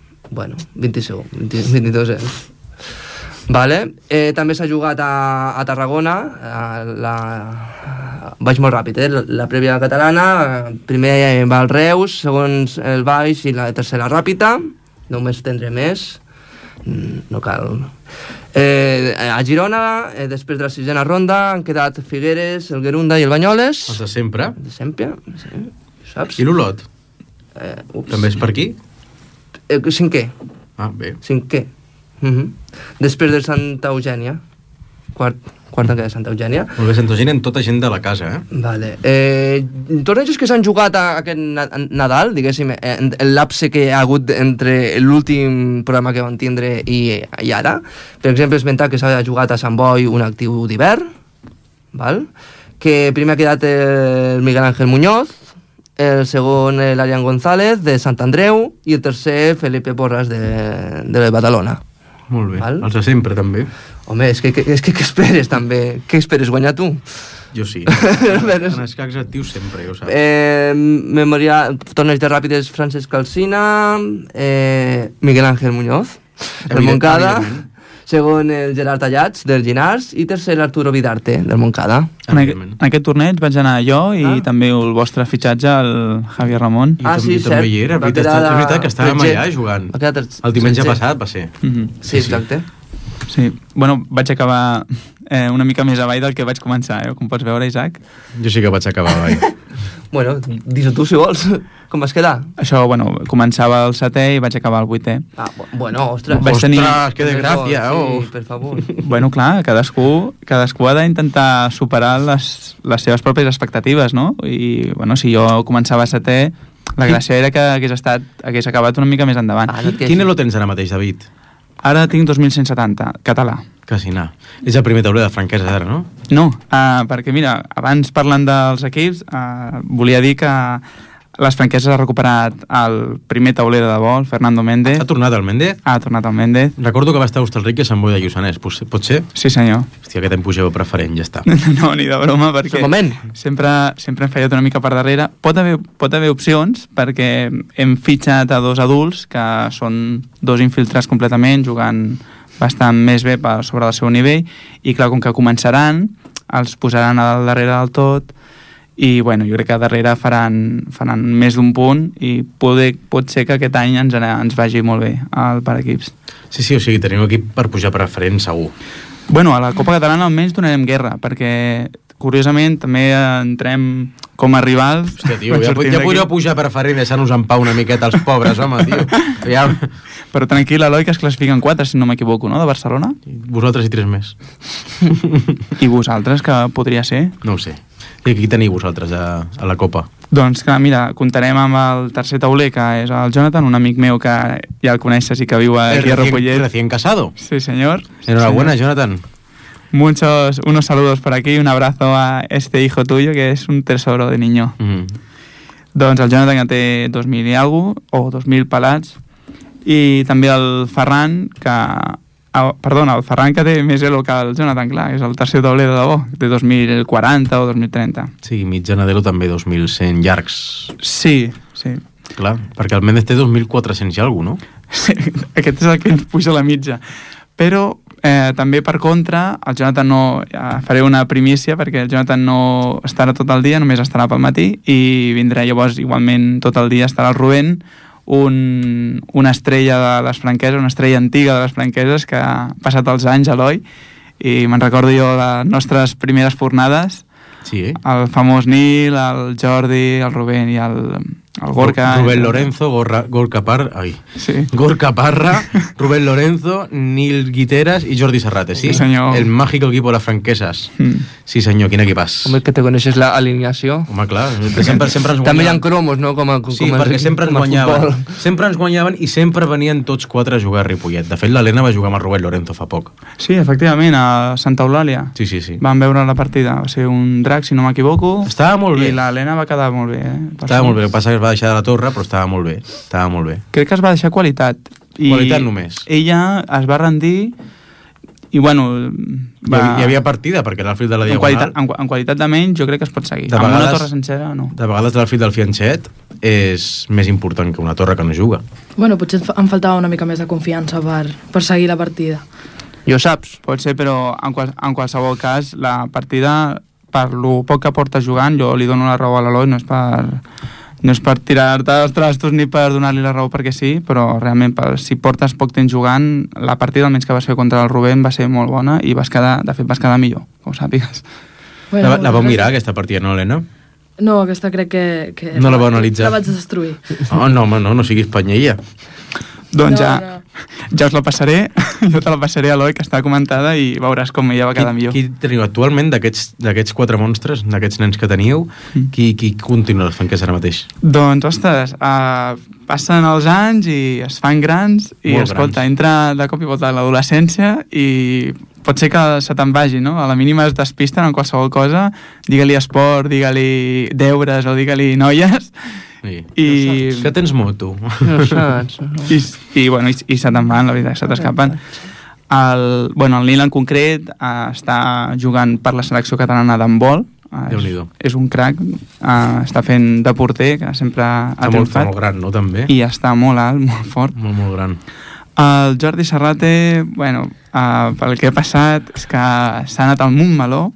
22ens. Vale. També s'ha jugat a Tarragona, vaig molt ràpid, la prèvia catalana, primer va el Reus, segon el Baix i la tercera Ràpita, no m'estendré més, no cal. A Girona, després de la 6ª ronda, han quedat Figueres, el Gerunda i el Banyoles. Els de sempre. De sempre, sí, saps? I l'Olot? També és per aquí? 5è. Ah, bé. 5è. Després del Santa Eugènia. Quarta que de Santa Eugènia. Molt bé, Santa Eugènia en tota gent de la casa, Vale. Tornejos que s'han jugat aquest Nadal, diguéssim, el lapse que hi ha hagut entre l'últim programa que vam tindre i ara. Per exemple, esmentar que s'ha jugat a Sant Boi un actiu d'hivern, val? Que primer ha quedat el Miguel Ángel Muñoz, el segon l'Arián González de Sant Andreu i el tercer Felipe Porras de Badalona. Molt bé. Val? Els de sempre, també. Home, és que què esperes, també? Què esperes, guanyar tu? Jo sí. En escacs actius sempre, ja ho saps. Torneig de ràpides Francesc Alsina, Miguel Ángel Muñoz, del Montcada, segon el Gerard Tallats, del Llinars, i tercer l'Arturo Vidarte, del Montcada. En aquest torneig vaig anar jo i també el vostre fitxatge, el Javier Ramon. I també hi era, és veritat que estàvem allà jugant. El diumenge passat va ser. Sí, exacte. Sí, bueno, vaig acabar una mica més avall del que vaig començar, com pots veure, Isaac. Jo sí que vaig acabar avall. Bueno, dis-ho tu, si vols. Com vas quedar? Això, bueno, començava el 7è i vaig acabar el 8è. Ah, bueno, ostres. Ostres, que desgràcia, Sí, per favor. Bueno, clar, cadascú ha d'intentar superar les seves pròpies expectatives, no? I, bueno, si jo començava a 7è, la gràcia era que hagués acabat una mica més endavant. Quin elo tens ara mateix, David? Ara tinc 2170, català. Quasi anar. És el primer tauler de franquesa ara, no? No, perquè mira, abans parlant dels equips, volia dir que les franqueses ha recuperat el primer tauler de debò, el Fernando Méndez. Ha tornat el Méndez? Ha tornat el Méndez. Recordo que va estar a Hostalric i a Sant Boi de Lluçanès, pot ser? Sí, senyor. Hòstia, aquest em pugeu preferent, ja està. No, ni de broma, perquè sempre hem fallat una mica per darrere. Pot haver opcions, perquè hem fitxat a 2 adults, que són 2 infiltrats completament, jugant bastant més bé per sobre del seu nivell, i clar, com que començaran, els posaran al darrere del tot, i bueno, jo crec que darrere faran més d'un punt i pot ser que aquest any ens vagi molt bé per equips. Sí, o sigui, tenim equip per pujar preferent segur. Bueno, a la Copa Catalana almenys donarem guerra, perquè curiosament també entrem com a rivals. Hòstia, tio, ja podria pujar preferent i deixar-nos en pau una miqueta als pobres, home, tio. Ja... Però tranquil, Eloi, que es classifiquen 4, si no m'equivoco, no?, de Barcelona? Vosaltres i 3 més. I vosaltres, que podria ser? No ho sé. I qui teniu vosaltres a la Copa? Doncs clar, mira, comptarem amb el tercer tauler, que és el Jonathan, un amic meu que ja el coneixes i que viu aquí a Ripollet. ¿El recién casado? Sí, señor. Enhorabuena, Jonathan. Unos saludos por aquí, un abrazo a este hijo tuyo, que es un tesoro de niño. Doncs el Jonathan que té 2.000 i alguna cosa, o 2.000 pelats, i també el Ferran, el Ferran que té més elo que el Jonathan, clar, és el tercer tauler de debò, de 2040 o 2030. Sí, mitjana d'elo també 2.100 llargs. Sí. Clar, perquè el Méndez té 2.400 i alguna cosa, no? Sí, aquest és el que ens puja la mitja. Però també per contra, el Jonathan no... faré una primícia, perquè el Jonathan no estarà tot el dia, només estarà pel matí, i vindrà llavors igualment tot el dia, estarà el Rubén, una estrella de les franqueses, una estrella antiga de les franqueses que ha passat els anys, Eloi, i me'n recordo jo les nostres primeres fornades, sí, el famós Nil, el Jordi, el Rubén i el Gorka. Rubén Lorenzo, Gorka Parra, sí. Gorka Parra, Rubén Lorenzo, Nil Guiteras i Jordi Serrate, sí? Sí, senyor. El mágico equipo de les franqueses. Sí, senyor, quin equipàs. Home, que te coneixes l'alineació. Home, clar, sempre ens guanyaven. També hi ha cromos, no? Sí, perquè sempre ens guanyaven. Sempre ens guanyaven i sempre venien tots 4 a jugar a Ripollet. De fet, l'Helena va jugar amb el Rubén Lorenzo fa poc. Sí, efectivament, a Santa Eulàlia. Sí. Van veure la partida. Va ser un drac, si no m'equivoco. Estava molt bé. I l'Helena va quedar molt bé. Estava molt bé. El que passa que es va deixar de la torre, però estava molt bé. Crec que es va deixar qualitat. Qualitat només. Ella es va rendir i bueno... Hi havia partida, perquè era el fil de la Diagonal. En qualitat de menys jo crec que es pot seguir. Amb una torre sencera, no. De vegades el fil del Fianchet és més important que una torre que no juga. Bueno, potser em faltava una mica més de confiança per seguir la partida. Jo saps. Pot ser, però en qualsevol cas la partida, per lo poc que porta jugant, jo li dono la raó a l'Eloi, no No és per tirar-te els trastos ni per donar-li la raó perquè sí, però realment si portes poc temps jugant, la partida almenys que vas fer contra el Rubén va ser molt bona i vas quedar millor, que ho sàpigues. Bueno, la vau mirar, aquesta partida, no, Helena? No, aquesta crec que no la vau analitzar. La vaig destruir. No, home, no siguis panyella. Doncs ja us la passaré, jo te la passaré a l'Oi, que està comentada, i veuràs com ella va quedar millor. Qui teniu actualment d'aquests 4 monstres, d'aquests nens que teníeu, qui continua fent que serà mateix? Doncs, ostres, passen els anys i es fan grans i, molt escolta, grans. Entra de cop i volta a l'adolescència i pot ser que se te'n vagi, no? A la mínima es despisten en qualsevol cosa, digue-li esport, digue-li deures o digue-li noies. Sí. Que tens moto. No saps. I se te'n van, la veritat, se t'escapen. El Nil en concret està jugant per la selecció catalana d'handbol. És un crac, està fent de porter, que sempre ha triomfat. Està molt gran, no, també? I està molt alt, molt fort. Molt gran. El Jordi Serrate, pel que ha passat, és que s'ha anat al Montmeló,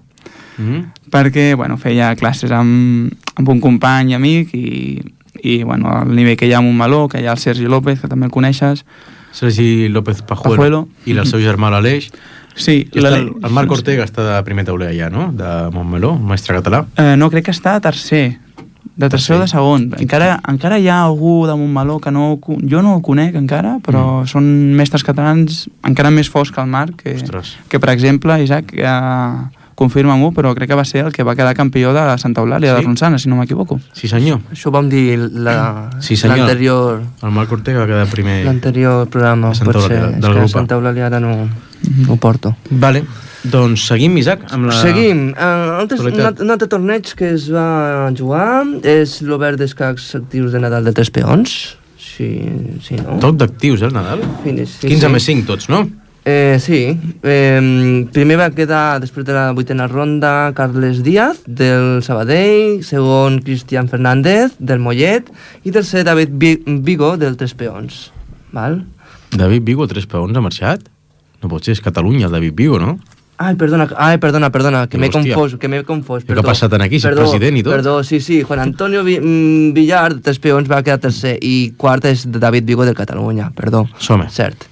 perquè feia classes amb un company i amic i el nivell que hi ha a Montmeló, que hi ha el Sergi López, que també el coneixes. Sergi López Pajuelo. I el seu germà l'Aleix. Sí. El Marc Ortega està de primer tauler allà, no? De Montmeló, mestre català. No, crec que està de tercer. De tercer o de segon. Encara hi ha algú de Montmeló que jo no el conec encara, però són mestres catalans encara més forts que el Marc, que per exemple, Isaac, confirma-m'ho, però crec que va ser el que va quedar campió de Santa Eulàlia de Ronçana, si no m'equivoco. Sí, senyor. Això ho vam dir l'anterior... El Marc Ortega va quedar primer... L'anterior programa, potser. És que Santa Eulàlia ara no ho porto. Vale. Doncs seguim, Isaac, amb la... Seguim. Un altre torneig que es va jugar és l'Obert d'Escacs Actius de Nadal de 3 peons. Sí, no? Tot d'actius, el Nadal? 15 més 5 tots, no? Sí. Primer va quedar, després de la 8a ronda, Carles Díaz, del Sabadell, segon Cristian Fernández, del Mollet, i tercer David Vigo, del 3 peons. Val? David Vigo, 3 peons, ha marxat? No pot ser, és Catalunya, el David Vigo, no? Ai, perdona, que m'he confós. Què ha passat aquí, si és president i tot? Perdó, sí, Juan Antonio Villar, de 3 peons, va quedar tercer, i quart és David Vigo, del Catalunya, perdó. Som-hi. Cert.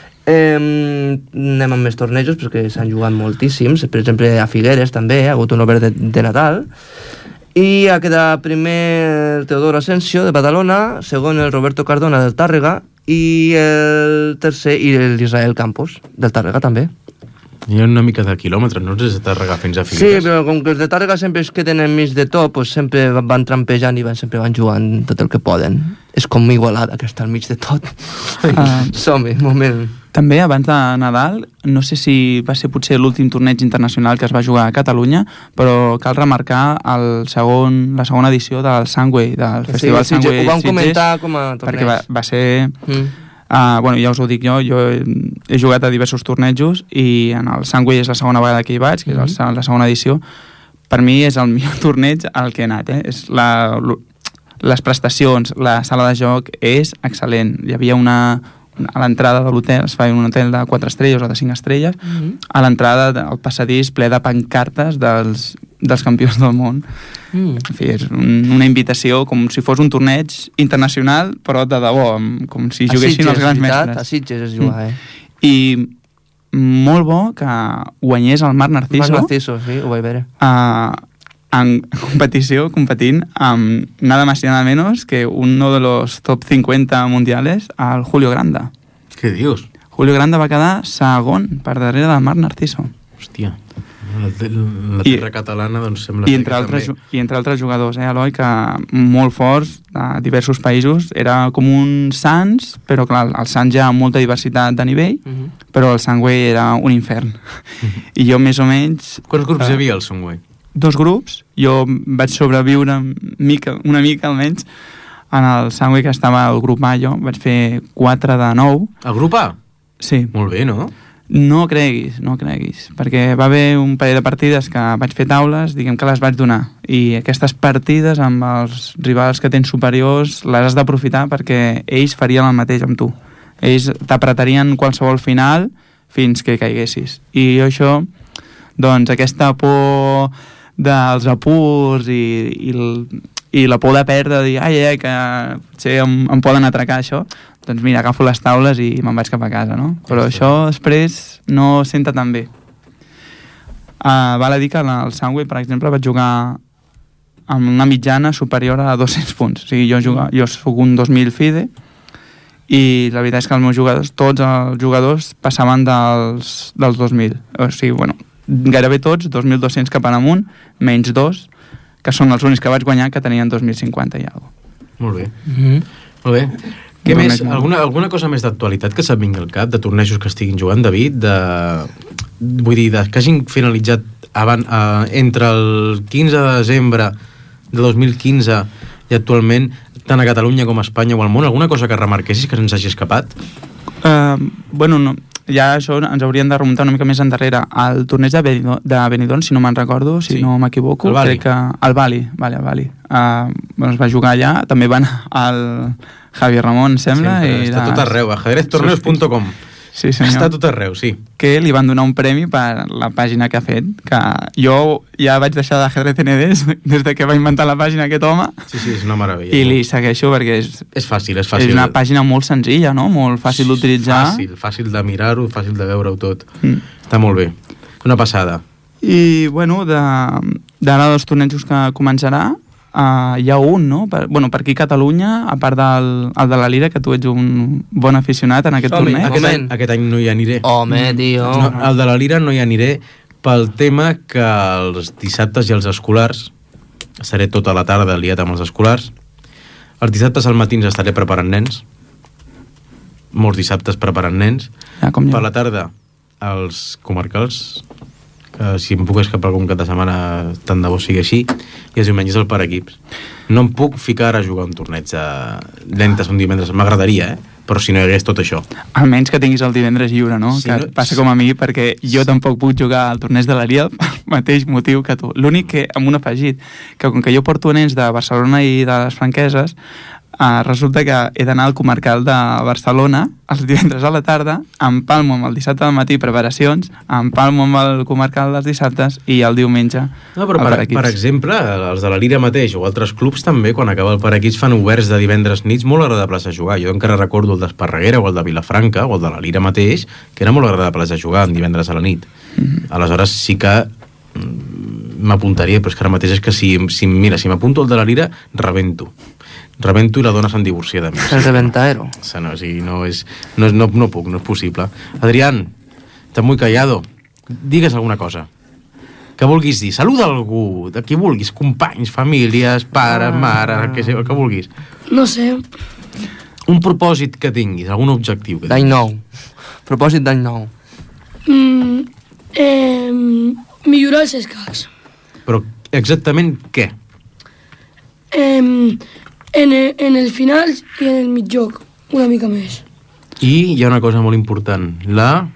Anem amb més tornejos perquè s'han jugat moltíssims, per exemple a Figueres també ha hagut un Obert de Nadal, i ha quedat primer el Teodoro Asensio de Badalona, segon el Roberto Cardona del Tàrrega i el tercer l'Israel Campos del Tàrrega també. Hi ha una mica de quilòmetres, no? Des de Tàrrega fins a Figueres. Sí, però com que els de Tàrrega sempre es queden enmig de tot, pues sempre van trampejant i sempre van jugant tot el que poden. És com Igualada, que està al mig de tot. Som-hi, moment. També, abans de Nadal, no sé si va ser potser l'últim torneig internacional que es va jugar a Catalunya, però cal remarcar la segona edició del Sangway, del Festival Sangway Sitges. Ho vam comentar com a torneig. Perquè va ser... ja us ho dic jo he jugat a diversos tornejos i en el Sangway és la segona vegada que hi vaig, que és la segona edició. Per mi és el millor torneig al que he anat. És les prestacions, la sala de joc és excel·lent. Hi havia a l'entrada de l'hotel, es fa un hotel de 4 estrelles o de 5 estrelles, a l'entrada del passadís ple de pancartes dels campions del món. En fi, és una invitació com si fos un torneig internacional, però de debò, com si juguessin els grans mestres. A Sitges es juga, I molt bo que guanyés el Marc Narciso. Marc Narciso, sí, ho vaig veure. En competint amb nada más y nada menos que uno de los top 50 mundiales, al Julio Granda. Què dius? Julio Granda va quedar segon per darrere del Marc Narciso. Hòstia, la terra catalana doncs sembla... I entre altres jugadors, Eloi, que molt forts, de diversos països, era com un Sants, però clar, el Sants ja amb molta diversitat de nivell, però el Sangway era un infern. I jo més o menys... Quants grups hi havia al Sangway? 2 grups, jo vaig sobreviure una mica almenys en el Sangway, que estava al grup A, jo vaig fer 4 de 9. El grup A? Sí. Molt bé, no? No creguis, perquè va haver un parell de partides que vaig fer taules, diguem que les vaig donar, i aquestes partides amb els rivals que tens superiors les has d'aprofitar perquè ells farien el mateix amb tu. Ells t'apretarien qualsevol final fins que caiguessis. I això, doncs aquesta por dels apurs i i la por de perdre, de dir, ai, que potser em poden atracar això, doncs mira, agafo les taules i me'n vaig cap a casa, no? Però això després no senta tan bé. Val a dir que al Sunway, per exemple, vaig jugar amb una mitjana superior a 200 punts. O sigui, jo soc un 2000 FIDE i la veritat és que els meus jugadors, tots els jugadors passaven dels 2.000. O sigui, bueno, gairebé tots, 2.200 cap en amunt, menys 2, que són els únics que vaig guanyar, que tenien 2.050 i alguna cosa. Molt bé. Molt bé. Què més? Alguna cosa més d'actualitat que se't vingui al cap, de tornejos que estiguin jugant, David? Vull dir, que hagin finalitzat entre el 15 de desembre de 2015 i actualment, tant a Catalunya com a Espanya o al món, alguna cosa que remarquessis que se'ns hagi escapat? Bueno, no. Ja això ens hauríem de remuntar una mica més endarrere. El torneig de Benidorm, si no me'n recordo, si no m'equivoco, crec que el Bali. Es va jugar allà, també van al Javier Ramon, em sembla. Està tot arreu, a ajedreztorneos.com. Sí, senyor. Està tot arreu, sí. Que li van donar un premi per la pàgina que ha fet, que jo ja vaig deixar d'Ajedrez NDs des de que va inventar la pàgina aquest home. Sí, és una meravella. I li segueixo perquè és fàcil. És una pàgina molt senzilla, no? Molt fàcil d'utilitzar. Fàcil de mirar-ho, fàcil de veure-ho tot. Està molt bé. Una passada. I, bueno, d'ara dels tornejos que començarà, hi ha un, no? Per aquí a Catalunya, a part del de la Lira, que tu ets un bon aficionat en aquest torneig. Aquest any no hi aniré. Home, tio. No, el de la Lira no hi aniré pel tema que els dissabtes i els escolars estaré tota la tarda liat amb els escolars. Els dissabtes al matí estaré preparant nens. Molts dissabtes preparant nens. Per la tarda els comarcals, que si em puc escapar algun cap de setmana tant de bo sigui així, i els diumenges el per equips. No em puc ficar a jugar un torneig lentes un divendres, m'agradaria, però si no hi hagués tot això. Almenys que tinguis el divendres lliure, no? Sí, que passa com a mi, perquè jo tampoc puc jugar al torneig de l'Ariel pel mateix motiu que tu. L'únic que, amb un afegit, que com que jo porto nens de Barcelona i de les Franqueses, resulta que he d'anar al comarcal de Barcelona els divendres a la tarda, empalmo amb el dissabte al matí preparacions, empalmo amb el comarcal dels dissabtes i el diumenge per exemple, els de la Lira mateix o altres clubs també, quan acaba el paraquits fan oberts de divendres nits molt agradables a jugar. Jo encara recordo el d'Esparreguera o el de Vilafranca o el de la Lira mateix, que era molt agradables a jugar en divendres a la nit. Aleshores sí que m'apuntaria, però és que ara mateix és que si m'apunto el de la Lira, rebento i la dona se'n divorcia de mi. El reventaero. No puc, no és possible. Adrián, estàs muy callado. Digues alguna cosa que vulguis dir. Saluda algú, de qui vulguis, companys, famílies, pares, mare, el que vulguis. No sé. Un propòsit que tinguis, algun objectiu que tinguis. D'any nou. Propòsit d'any nou. Millorar els escacs. Però exactament què? En el final i en el mitjoc, una mica més. I hi ha una cosa molt important, la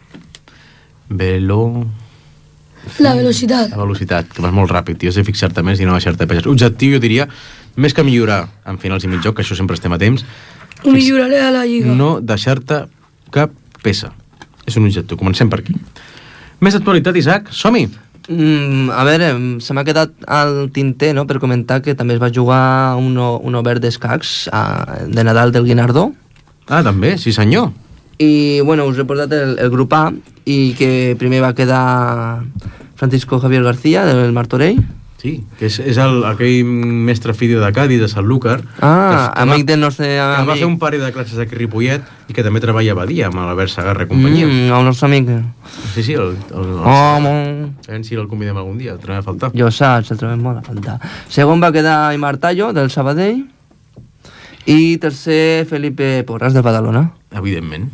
velocitat. La velocitat, que vas molt ràpid, tio, has de fixar-te més i no deixar-te peges. Objectiu, jo diria, més que millorar en finals i mitjoc, que això sempre estem a temps, ho milloraré a la lliga. No deixar-te cap peça. És un objectiu, comencem per aquí. Més actualitat, Isaac, som-hi! A veure, se m'ha quedat al tinter, no?, per comentar que també es va jugar un obert d'escacs de Nadal del Guinardó. Ah, també, sí senyor. I, bueno, us he portat el grup A, i que primer va quedar Francisco Javier García, del Martorell. Sí, que és aquell mestre fidio de Cádiz, de Sanlúcar. Amic del nostre amic. Que va fer un parell de classes aquí a Ripollet i que també treballa a Badia, amb l'Albert Sagarra i companyia. El nostre amic. Sí, a veure si el convidem algun dia, el trobem a faltar. Jo saps, el trobem molt a faltar. Segon va quedar Aimar Tallo, del Sabadell, i tercer Felipe Porras, de Badalona. Evidentment.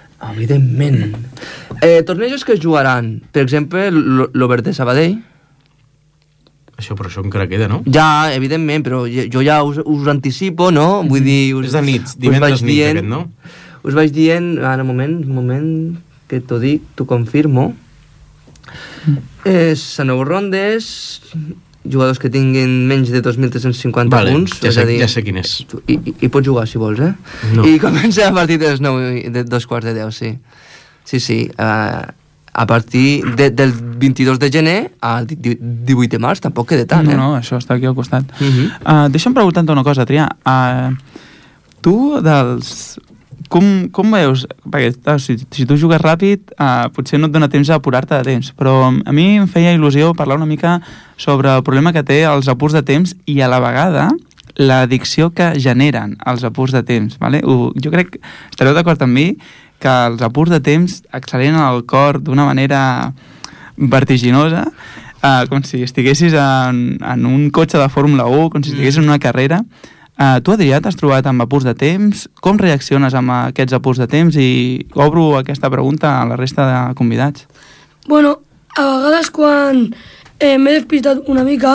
Tornejos que es jugaran, per exemple, l'Obert de Sabadell. Però això encara queda, no? Ja, evidentment, però jo ja us anticipo, no? Vull dir... És de nits, divendres nits aquest, no? Us vaig dient... Ara, un moment, que t'ho dic, t'ho confirmo. A 9 rondes, jugadors que tinguin menys de 2.350 punts. Ja sé quin és. I pots jugar, si vols, No. I comença a partir de 2:15, sí. Sí. a partir del 22 de gener al 18 de març, tampoc queda tant, No, això està aquí al costat. Deixa'm preguntar-te una cosa, Adrià. Tu, com veus? Perquè si tu jugues ràpid, potser no et dona temps a apurar-te de temps, però a mi em feia il·lusió parlar una mica sobre el problema que té els apurs de temps i a la vegada l'addicció que generen els apurs de temps. Vale? Jo crec que estareu d'acord amb mi que els apurs de temps acceleren el cor d'una manera vertiginosa, com si estiguessis en un cotxe de Fórmula 1, com si estiguessis en una carrera. Tu, Adrià, t'has trobat amb apurs de temps? Com reacciones amb aquests apurs de temps? I obro aquesta pregunta a la resta de convidats. Bueno, a vegades quan m'he despistat una mica,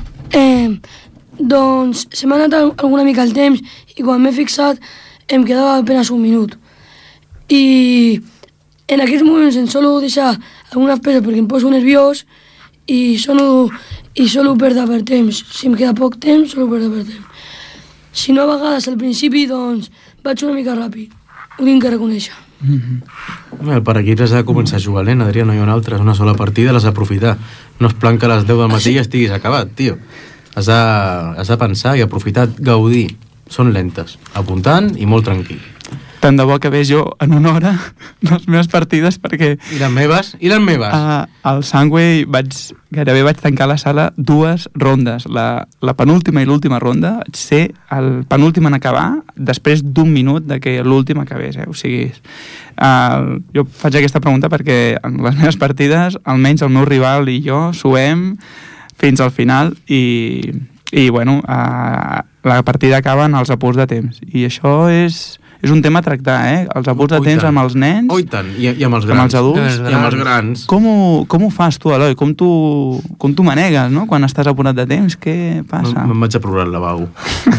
doncs se m'ha anat alguna mica el temps i quan m'he fixat em quedava apenas un minut. I en aquests moments em solo deixar algunes peces perquè em poso nerviós i solo perdre per temps. Si em queda poc temps, solo perdre per temps. Si no, a vegades al principi, doncs, vaig una mica ràpid. Ho tinc que reconèixer. Per aquí has de començar a jugar lent, Adrià, no hi ha una altra. És una sola partida, l'has d'aprofitar. No es plan que a les 10 del matí ja estiguis acabat, tio. Has de pensar i aprofitar, gaudir. Són lentes, apuntant i molt tranquil. Tant de bo que veig jo en una hora les meves partides perquè... I les meves? Al Sandway gairebé vaig tancar la sala 2 rondes. La penúltima i l'última ronda vaig ser el penúltim en acabar després d'un minut de que l'últim acabés. O sigui, jo faig aquesta pregunta perquè en les meves partides almenys el meu rival i jo suem fins al final i bueno, la partida acaba en els apurs de temps. I això és un tema a tractar, Els apurs de temps amb els nens... Oh, i tant, i amb els grans. Amb els adults. I amb els grans. Com ho fas tu, Eloi? Com tu manegues, no? Quan estàs apurat de temps, què passa? Me'n vaig a provar el lavabo.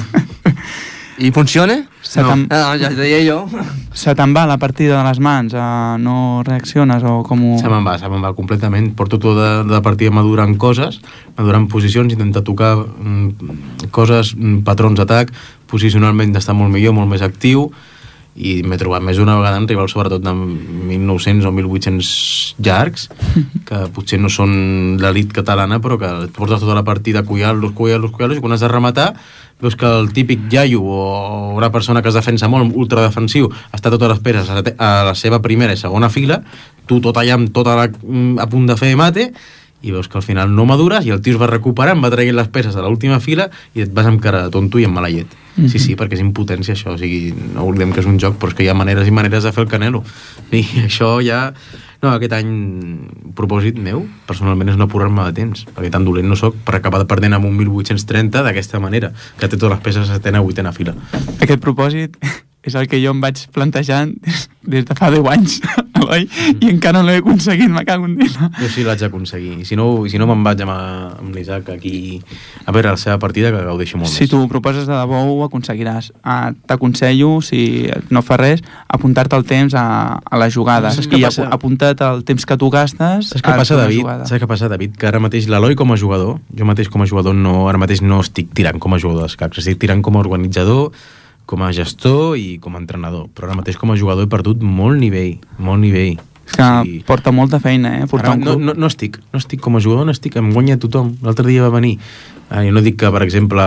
I funciona? No, ja et deia jo. Se te'n va la partida de les mans? No reacciones o com ho... Se me'n va completament. Porto tota de partida madurant coses, madurant posicions, intentar tocar coses, patrons d'atac, posicionalment d'estar molt millor, molt més actiu, i m'he trobat més una vegada en rivals sobretot de 1.900 o 1.800 llargs, que potser no són l'elit catalana, però que et portes tota la partida collant-los, i quan has de rematar veus que el típic iaio o una persona que es defensa molt, ultradefensiu, està totes les peces a la seva primera i segona fila, tu tot allà amb a punt de fer mate, i veus que al final no madures i el tio es va recuperant, va traient les peces a l'última fila i et vas amb cara de tonto i amb mala llet. Sí, perquè és impotència això, o sigui, no oblidem que és un joc, però és que hi ha maneres i maneres de fer el canelo. I això ja... No, aquest any, propòsit meu, personalment, és no apurar-me de temps, perquè tan dolent no soc per acabar perdent amb un 1830 d'aquesta manera, que té totes les peces a 7a o 8a fila. Aquest propòsit és el que jo em vaig plantejant des de fa 10 anys, Eloi, i encara no l'he aconseguit, me cago en Déu. Jo sí l'haig d'aconseguir, i si no me'n vaig amb l'Isaac aquí a veure la seva partida, que gaudeixi molt més. Si tu ho proposes de debò, ho aconseguiràs. T'aconsello, si no fa res, apuntar-te el temps a les jugades i apunta't el temps que tu gastes. Saps què passa, David? Que ara mateix l'Eloi com a jugador, jo mateix com a jugador ara mateix no estic tirant com a jugador d'escacs, estic tirant com a organitzador, com a gestor i com a entrenador, però ara mateix com a jugador he perdut molt nivell. És que porta molta feina, portar un club. No estic com a jugador, em guanya tothom. L'altre dia va venir, jo no dic que, per exemple,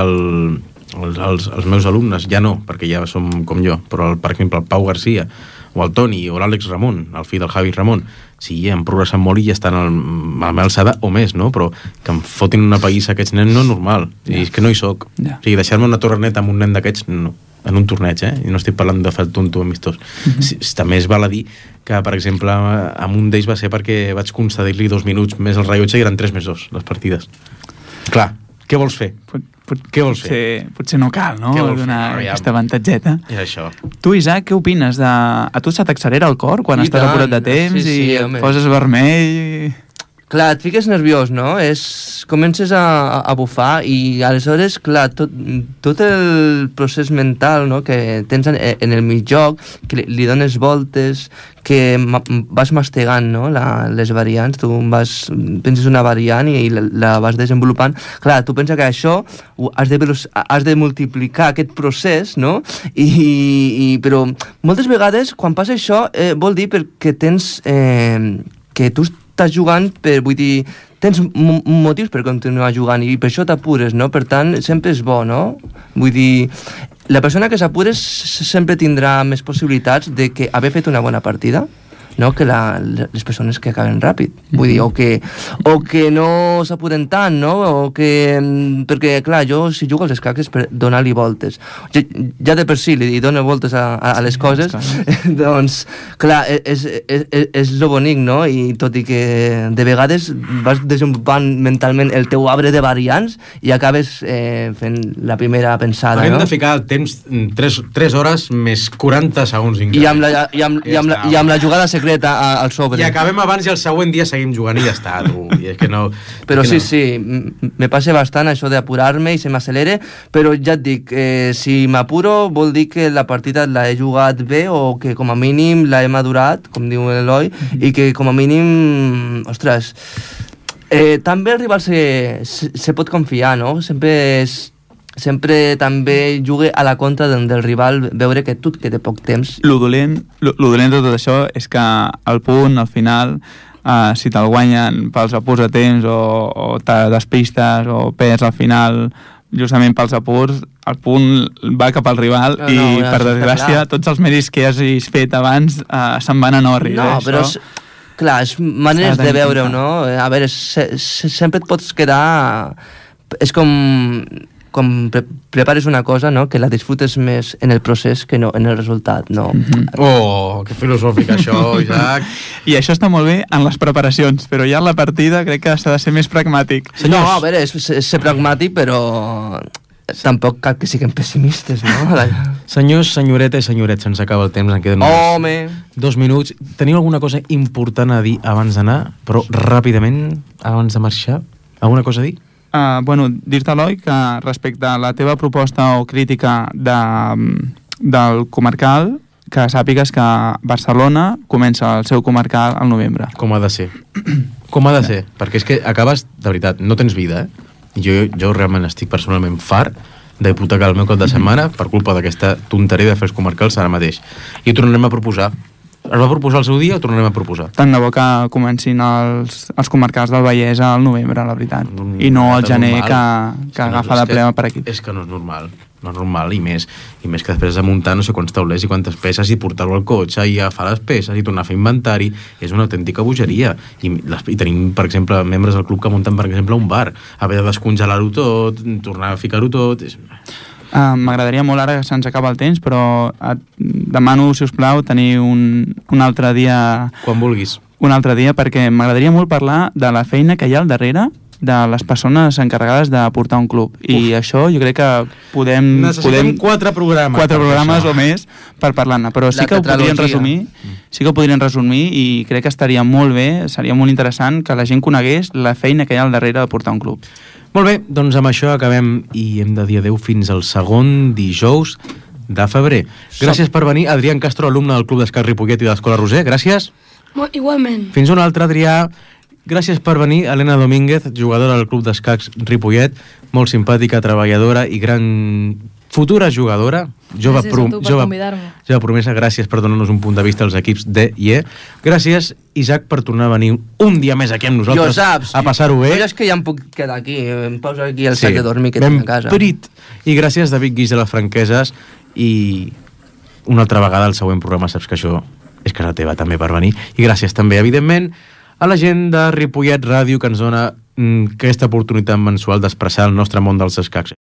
els meus alumnes, ja no, perquè ja som com jo, però per exemple el Pau Garcia, o el Toni, o l'Àlex Ramon, el fill del Javi Ramon, sí, han progressat molt i ja estan a la meva alçada o més, no? Però que em fotin una paguissa a aquests nens no és normal. I és que no hi soc. O sigui, deixar-me una torneta amb un nen d'aquests, no. En un torneig, i no estic parlant de fer el tonto amistós. També es val a dir que, per exemple, amb un d'ells va ser perquè vaig concedir-li 2 minuts més el rellotge i eren 3+2 les partides. Clar, què vols fer? Què vols fer? Potser no cal, no? Donar aquesta avantatgeta. És això. Tu, Isaac, què opines? A tu se t'accelera el cor quan estàs apurat de temps i et poses vermell? Clar, et fiques nerviós, no? Comences a bufar i aleshores, clar, tot el procés mental, no?, que tens en el mitjoc, que li dones voltes, que vas mastegant, no?, les variants, tu penses una variant i la vas desenvolupant. Clar, tu penses que això has de multiplicar aquest procés, no?, però moltes vegades quan passa això vol dir perquè tens que tu estàs jugant vull dir, tens motius per continuar jugant i per això t'apures, no? Per tant, sempre és bo, no? Vull dir, la persona que s'apures sempre tindrà més possibilitats de que haver fet una bona partida, no? Que les persones que acaben ràpid, vull dir, o que no s'apuren tant, no? O que, perquè clar, jo si jugo als escacs és per donar-li voltes, ja de per si li dono voltes a les coses, doncs clar, és lo bonic, no? I tot i que de vegades vas desenvolupant mentalment el teu arbre de variants i acabes fent la primera pensada, no? Hem de ficar el temps 3 hores més 40 segons increïbles. I amb la jugada secreta al sobre. I acabem abans i el següent dia seguim jugant i ja està, tu. I és que no... Però sí, me passa bastant això d'apurar-me i se m'accelera, però ja et dic, si m'apuro vol dir que la partida la he jugat bé o que com a mínim la he madurat, com diu l'Eloi, i que com a mínim, ostres, també el rival se pot confiar, no? Sempre també jugue a la contra del rival, veure que tu que té poc temps. Lo dolent de tot això és que al punt, al final, si te'l guanyen pels apurs a temps o te despistes o perds al final justament pels apurs, el punt va cap al rival i per desgràcia tots els mèrits que hagis fet abans se'n van en orri. No, però clar, és maneres de veure-ho, no? A veure, sempre et pots quedar... És com prepares una cosa, no? Que la disfrutes més en el procés que no en el resultat, no? Oh, que filosòfic això, Isaac. I això està molt bé en les preparacions, però ja en la partida crec que s'ha de ser més pragmàtic. No, a veure, és ser pragmàtic, però tampoc cal que siguem pessimistes, no? Senyors, senyoreta i senyoret, se'ns acaba el temps, en queden Home! 2 minuts. Teniu alguna cosa important a dir abans d'anar, però ràpidament, abans de marxar? Alguna cosa a dir? Bueno, dir-te, Eloi, que respecte a la teva proposta o crítica del comarcal, que sàpigues que Barcelona comença el seu comarcal al novembre. Com ha de ser. Com ha de ser. Perquè és que acabes, de veritat, no tens vida, Jo realment estic personalment fart d'hipotecar el meu cap de setmana per culpa d'aquesta tonteria de fer els comarcals ara mateix. I ho tornarem a proposar. Es va proposar el seu dia o tornarem a proposar? Tant de bo que comencin els comarcals del Vallès al novembre, la veritat. I no al gener que agafa de ple per aquí. És que no és normal. No és normal, i més que després de muntar no sé quants taulers i quantes peces i portar-lo al cotxe i agafar les peces i tornar a fer inventari és una autèntica bogeria. I tenim, per exemple, membres del club que munten, per exemple, un bar. Haver de descongelar-ho tot, tornar a ficar-ho tot... M'agradaria molt, ara que se'ns acaba el temps, però et demano, si us plau, tenir un altre dia... Quan vulguis. Un altre dia, perquè m'agradaria molt parlar de la feina que hi ha al darrere de les persones encarregades de portar un club. I això jo crec que necessitem 4 programes. 4 programes o més per parlar-ne, però sí que ho podrien resumir i crec que estaria molt bé, seria molt interessant que la gent conegués la feina que hi ha al darrere de portar un club. Molt bé, doncs amb això acabem i hem de dir adeu fins al segon dijous de febrer. Gràcies per venir, Adrián Castro, alumne del Club d'Escacs Ripollet i de l'Escola Roser. Gràcies. Igualment. Fins un altre, Adrià. Gràcies per venir, Helena Domínguez, jugadora del Club d'Escacs Ripollet, molt simpàtica, treballadora i gran futura jugadora. Gràcies a tu per convidar-me. Jove promesa, gràcies per donar-nos un punt de vista als equips D i E. Gràcies, Isaac, per tornar a venir un dia més aquí amb nosaltres a passar-ho bé. Jo és que ja em puc quedar aquí, em poso aquí el sac de dormir que tinc a casa. I gràcies, David Guix, de les Franqueses, i una altra vegada al següent programa saps que això és casa teva també per venir. I gràcies també, evidentment, a la gent de Ripollet Ràdio que ens dona aquesta oportunitat mensual d'expressar el nostre món dels escacs.